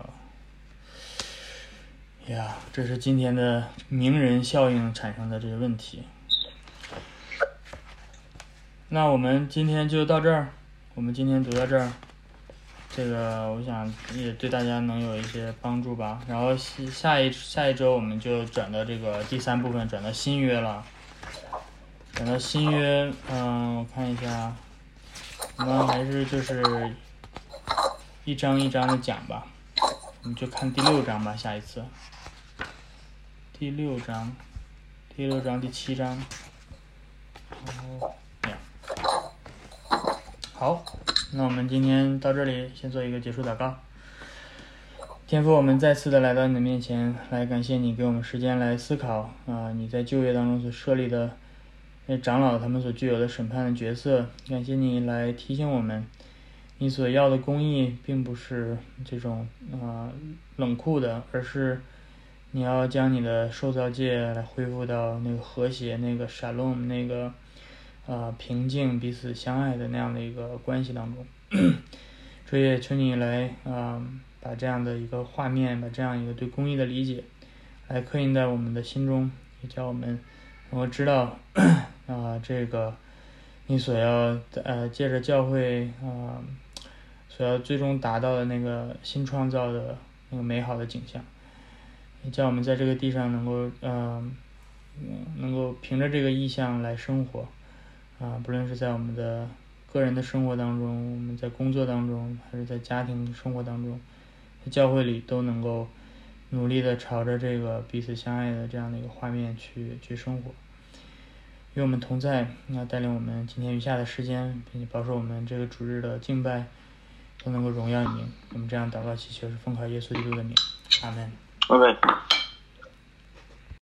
S1: 呀，这是今天的名人效应产生的这些问题。那我们今天就到这儿，我们今天读到这儿，这个我想也对大家能有一些帮助吧。然后下一下一周我们就转到这个第三部分，转到新约了。转到新约，嗯，我看一下，我们还是就是一章一章的讲吧，我们就看第六章吧，下一次。第六章，第六章，第七章，然后，好，那我们今天到这里，先做一个结束祷告。天父，我们再次的来到你的面前，来感谢你给我们时间来思考啊、呃，你在旧约当中所设立的那长老他们所具有的审判的角色，感谢你来提醒我们，你所要的公义并不是这种啊、呃、冷酷的，而是你要将你的受造界来恢复到那个和谐、那个 shalom、那个呃平静、彼此相爱的那样的一个关系当中。所以也求你来啊、呃，把这样的一个画面，把这样一个对公义的理解，来刻印在我们的心中，也叫我们能够知道啊、呃，这个你所要呃借着教会啊、呃，所要最终达到的那个新创造的那个美好的景象。也叫我们在这个地上能够，呃，能够凭着这个意向来生活，啊、呃，不论是在我们的个人的生活当中，我们在工作当中，还是在家庭生活当中，在教会里都能够努力的朝着这个彼此相爱的这样的一个画面去去生活。与我们同在，那带领我们今天余下的时间，并且保守我们这个主日的敬拜， 都能够荣耀你名。我们这样祷告祈求是奉靠耶稣基督的名，阿门。
S5: OK。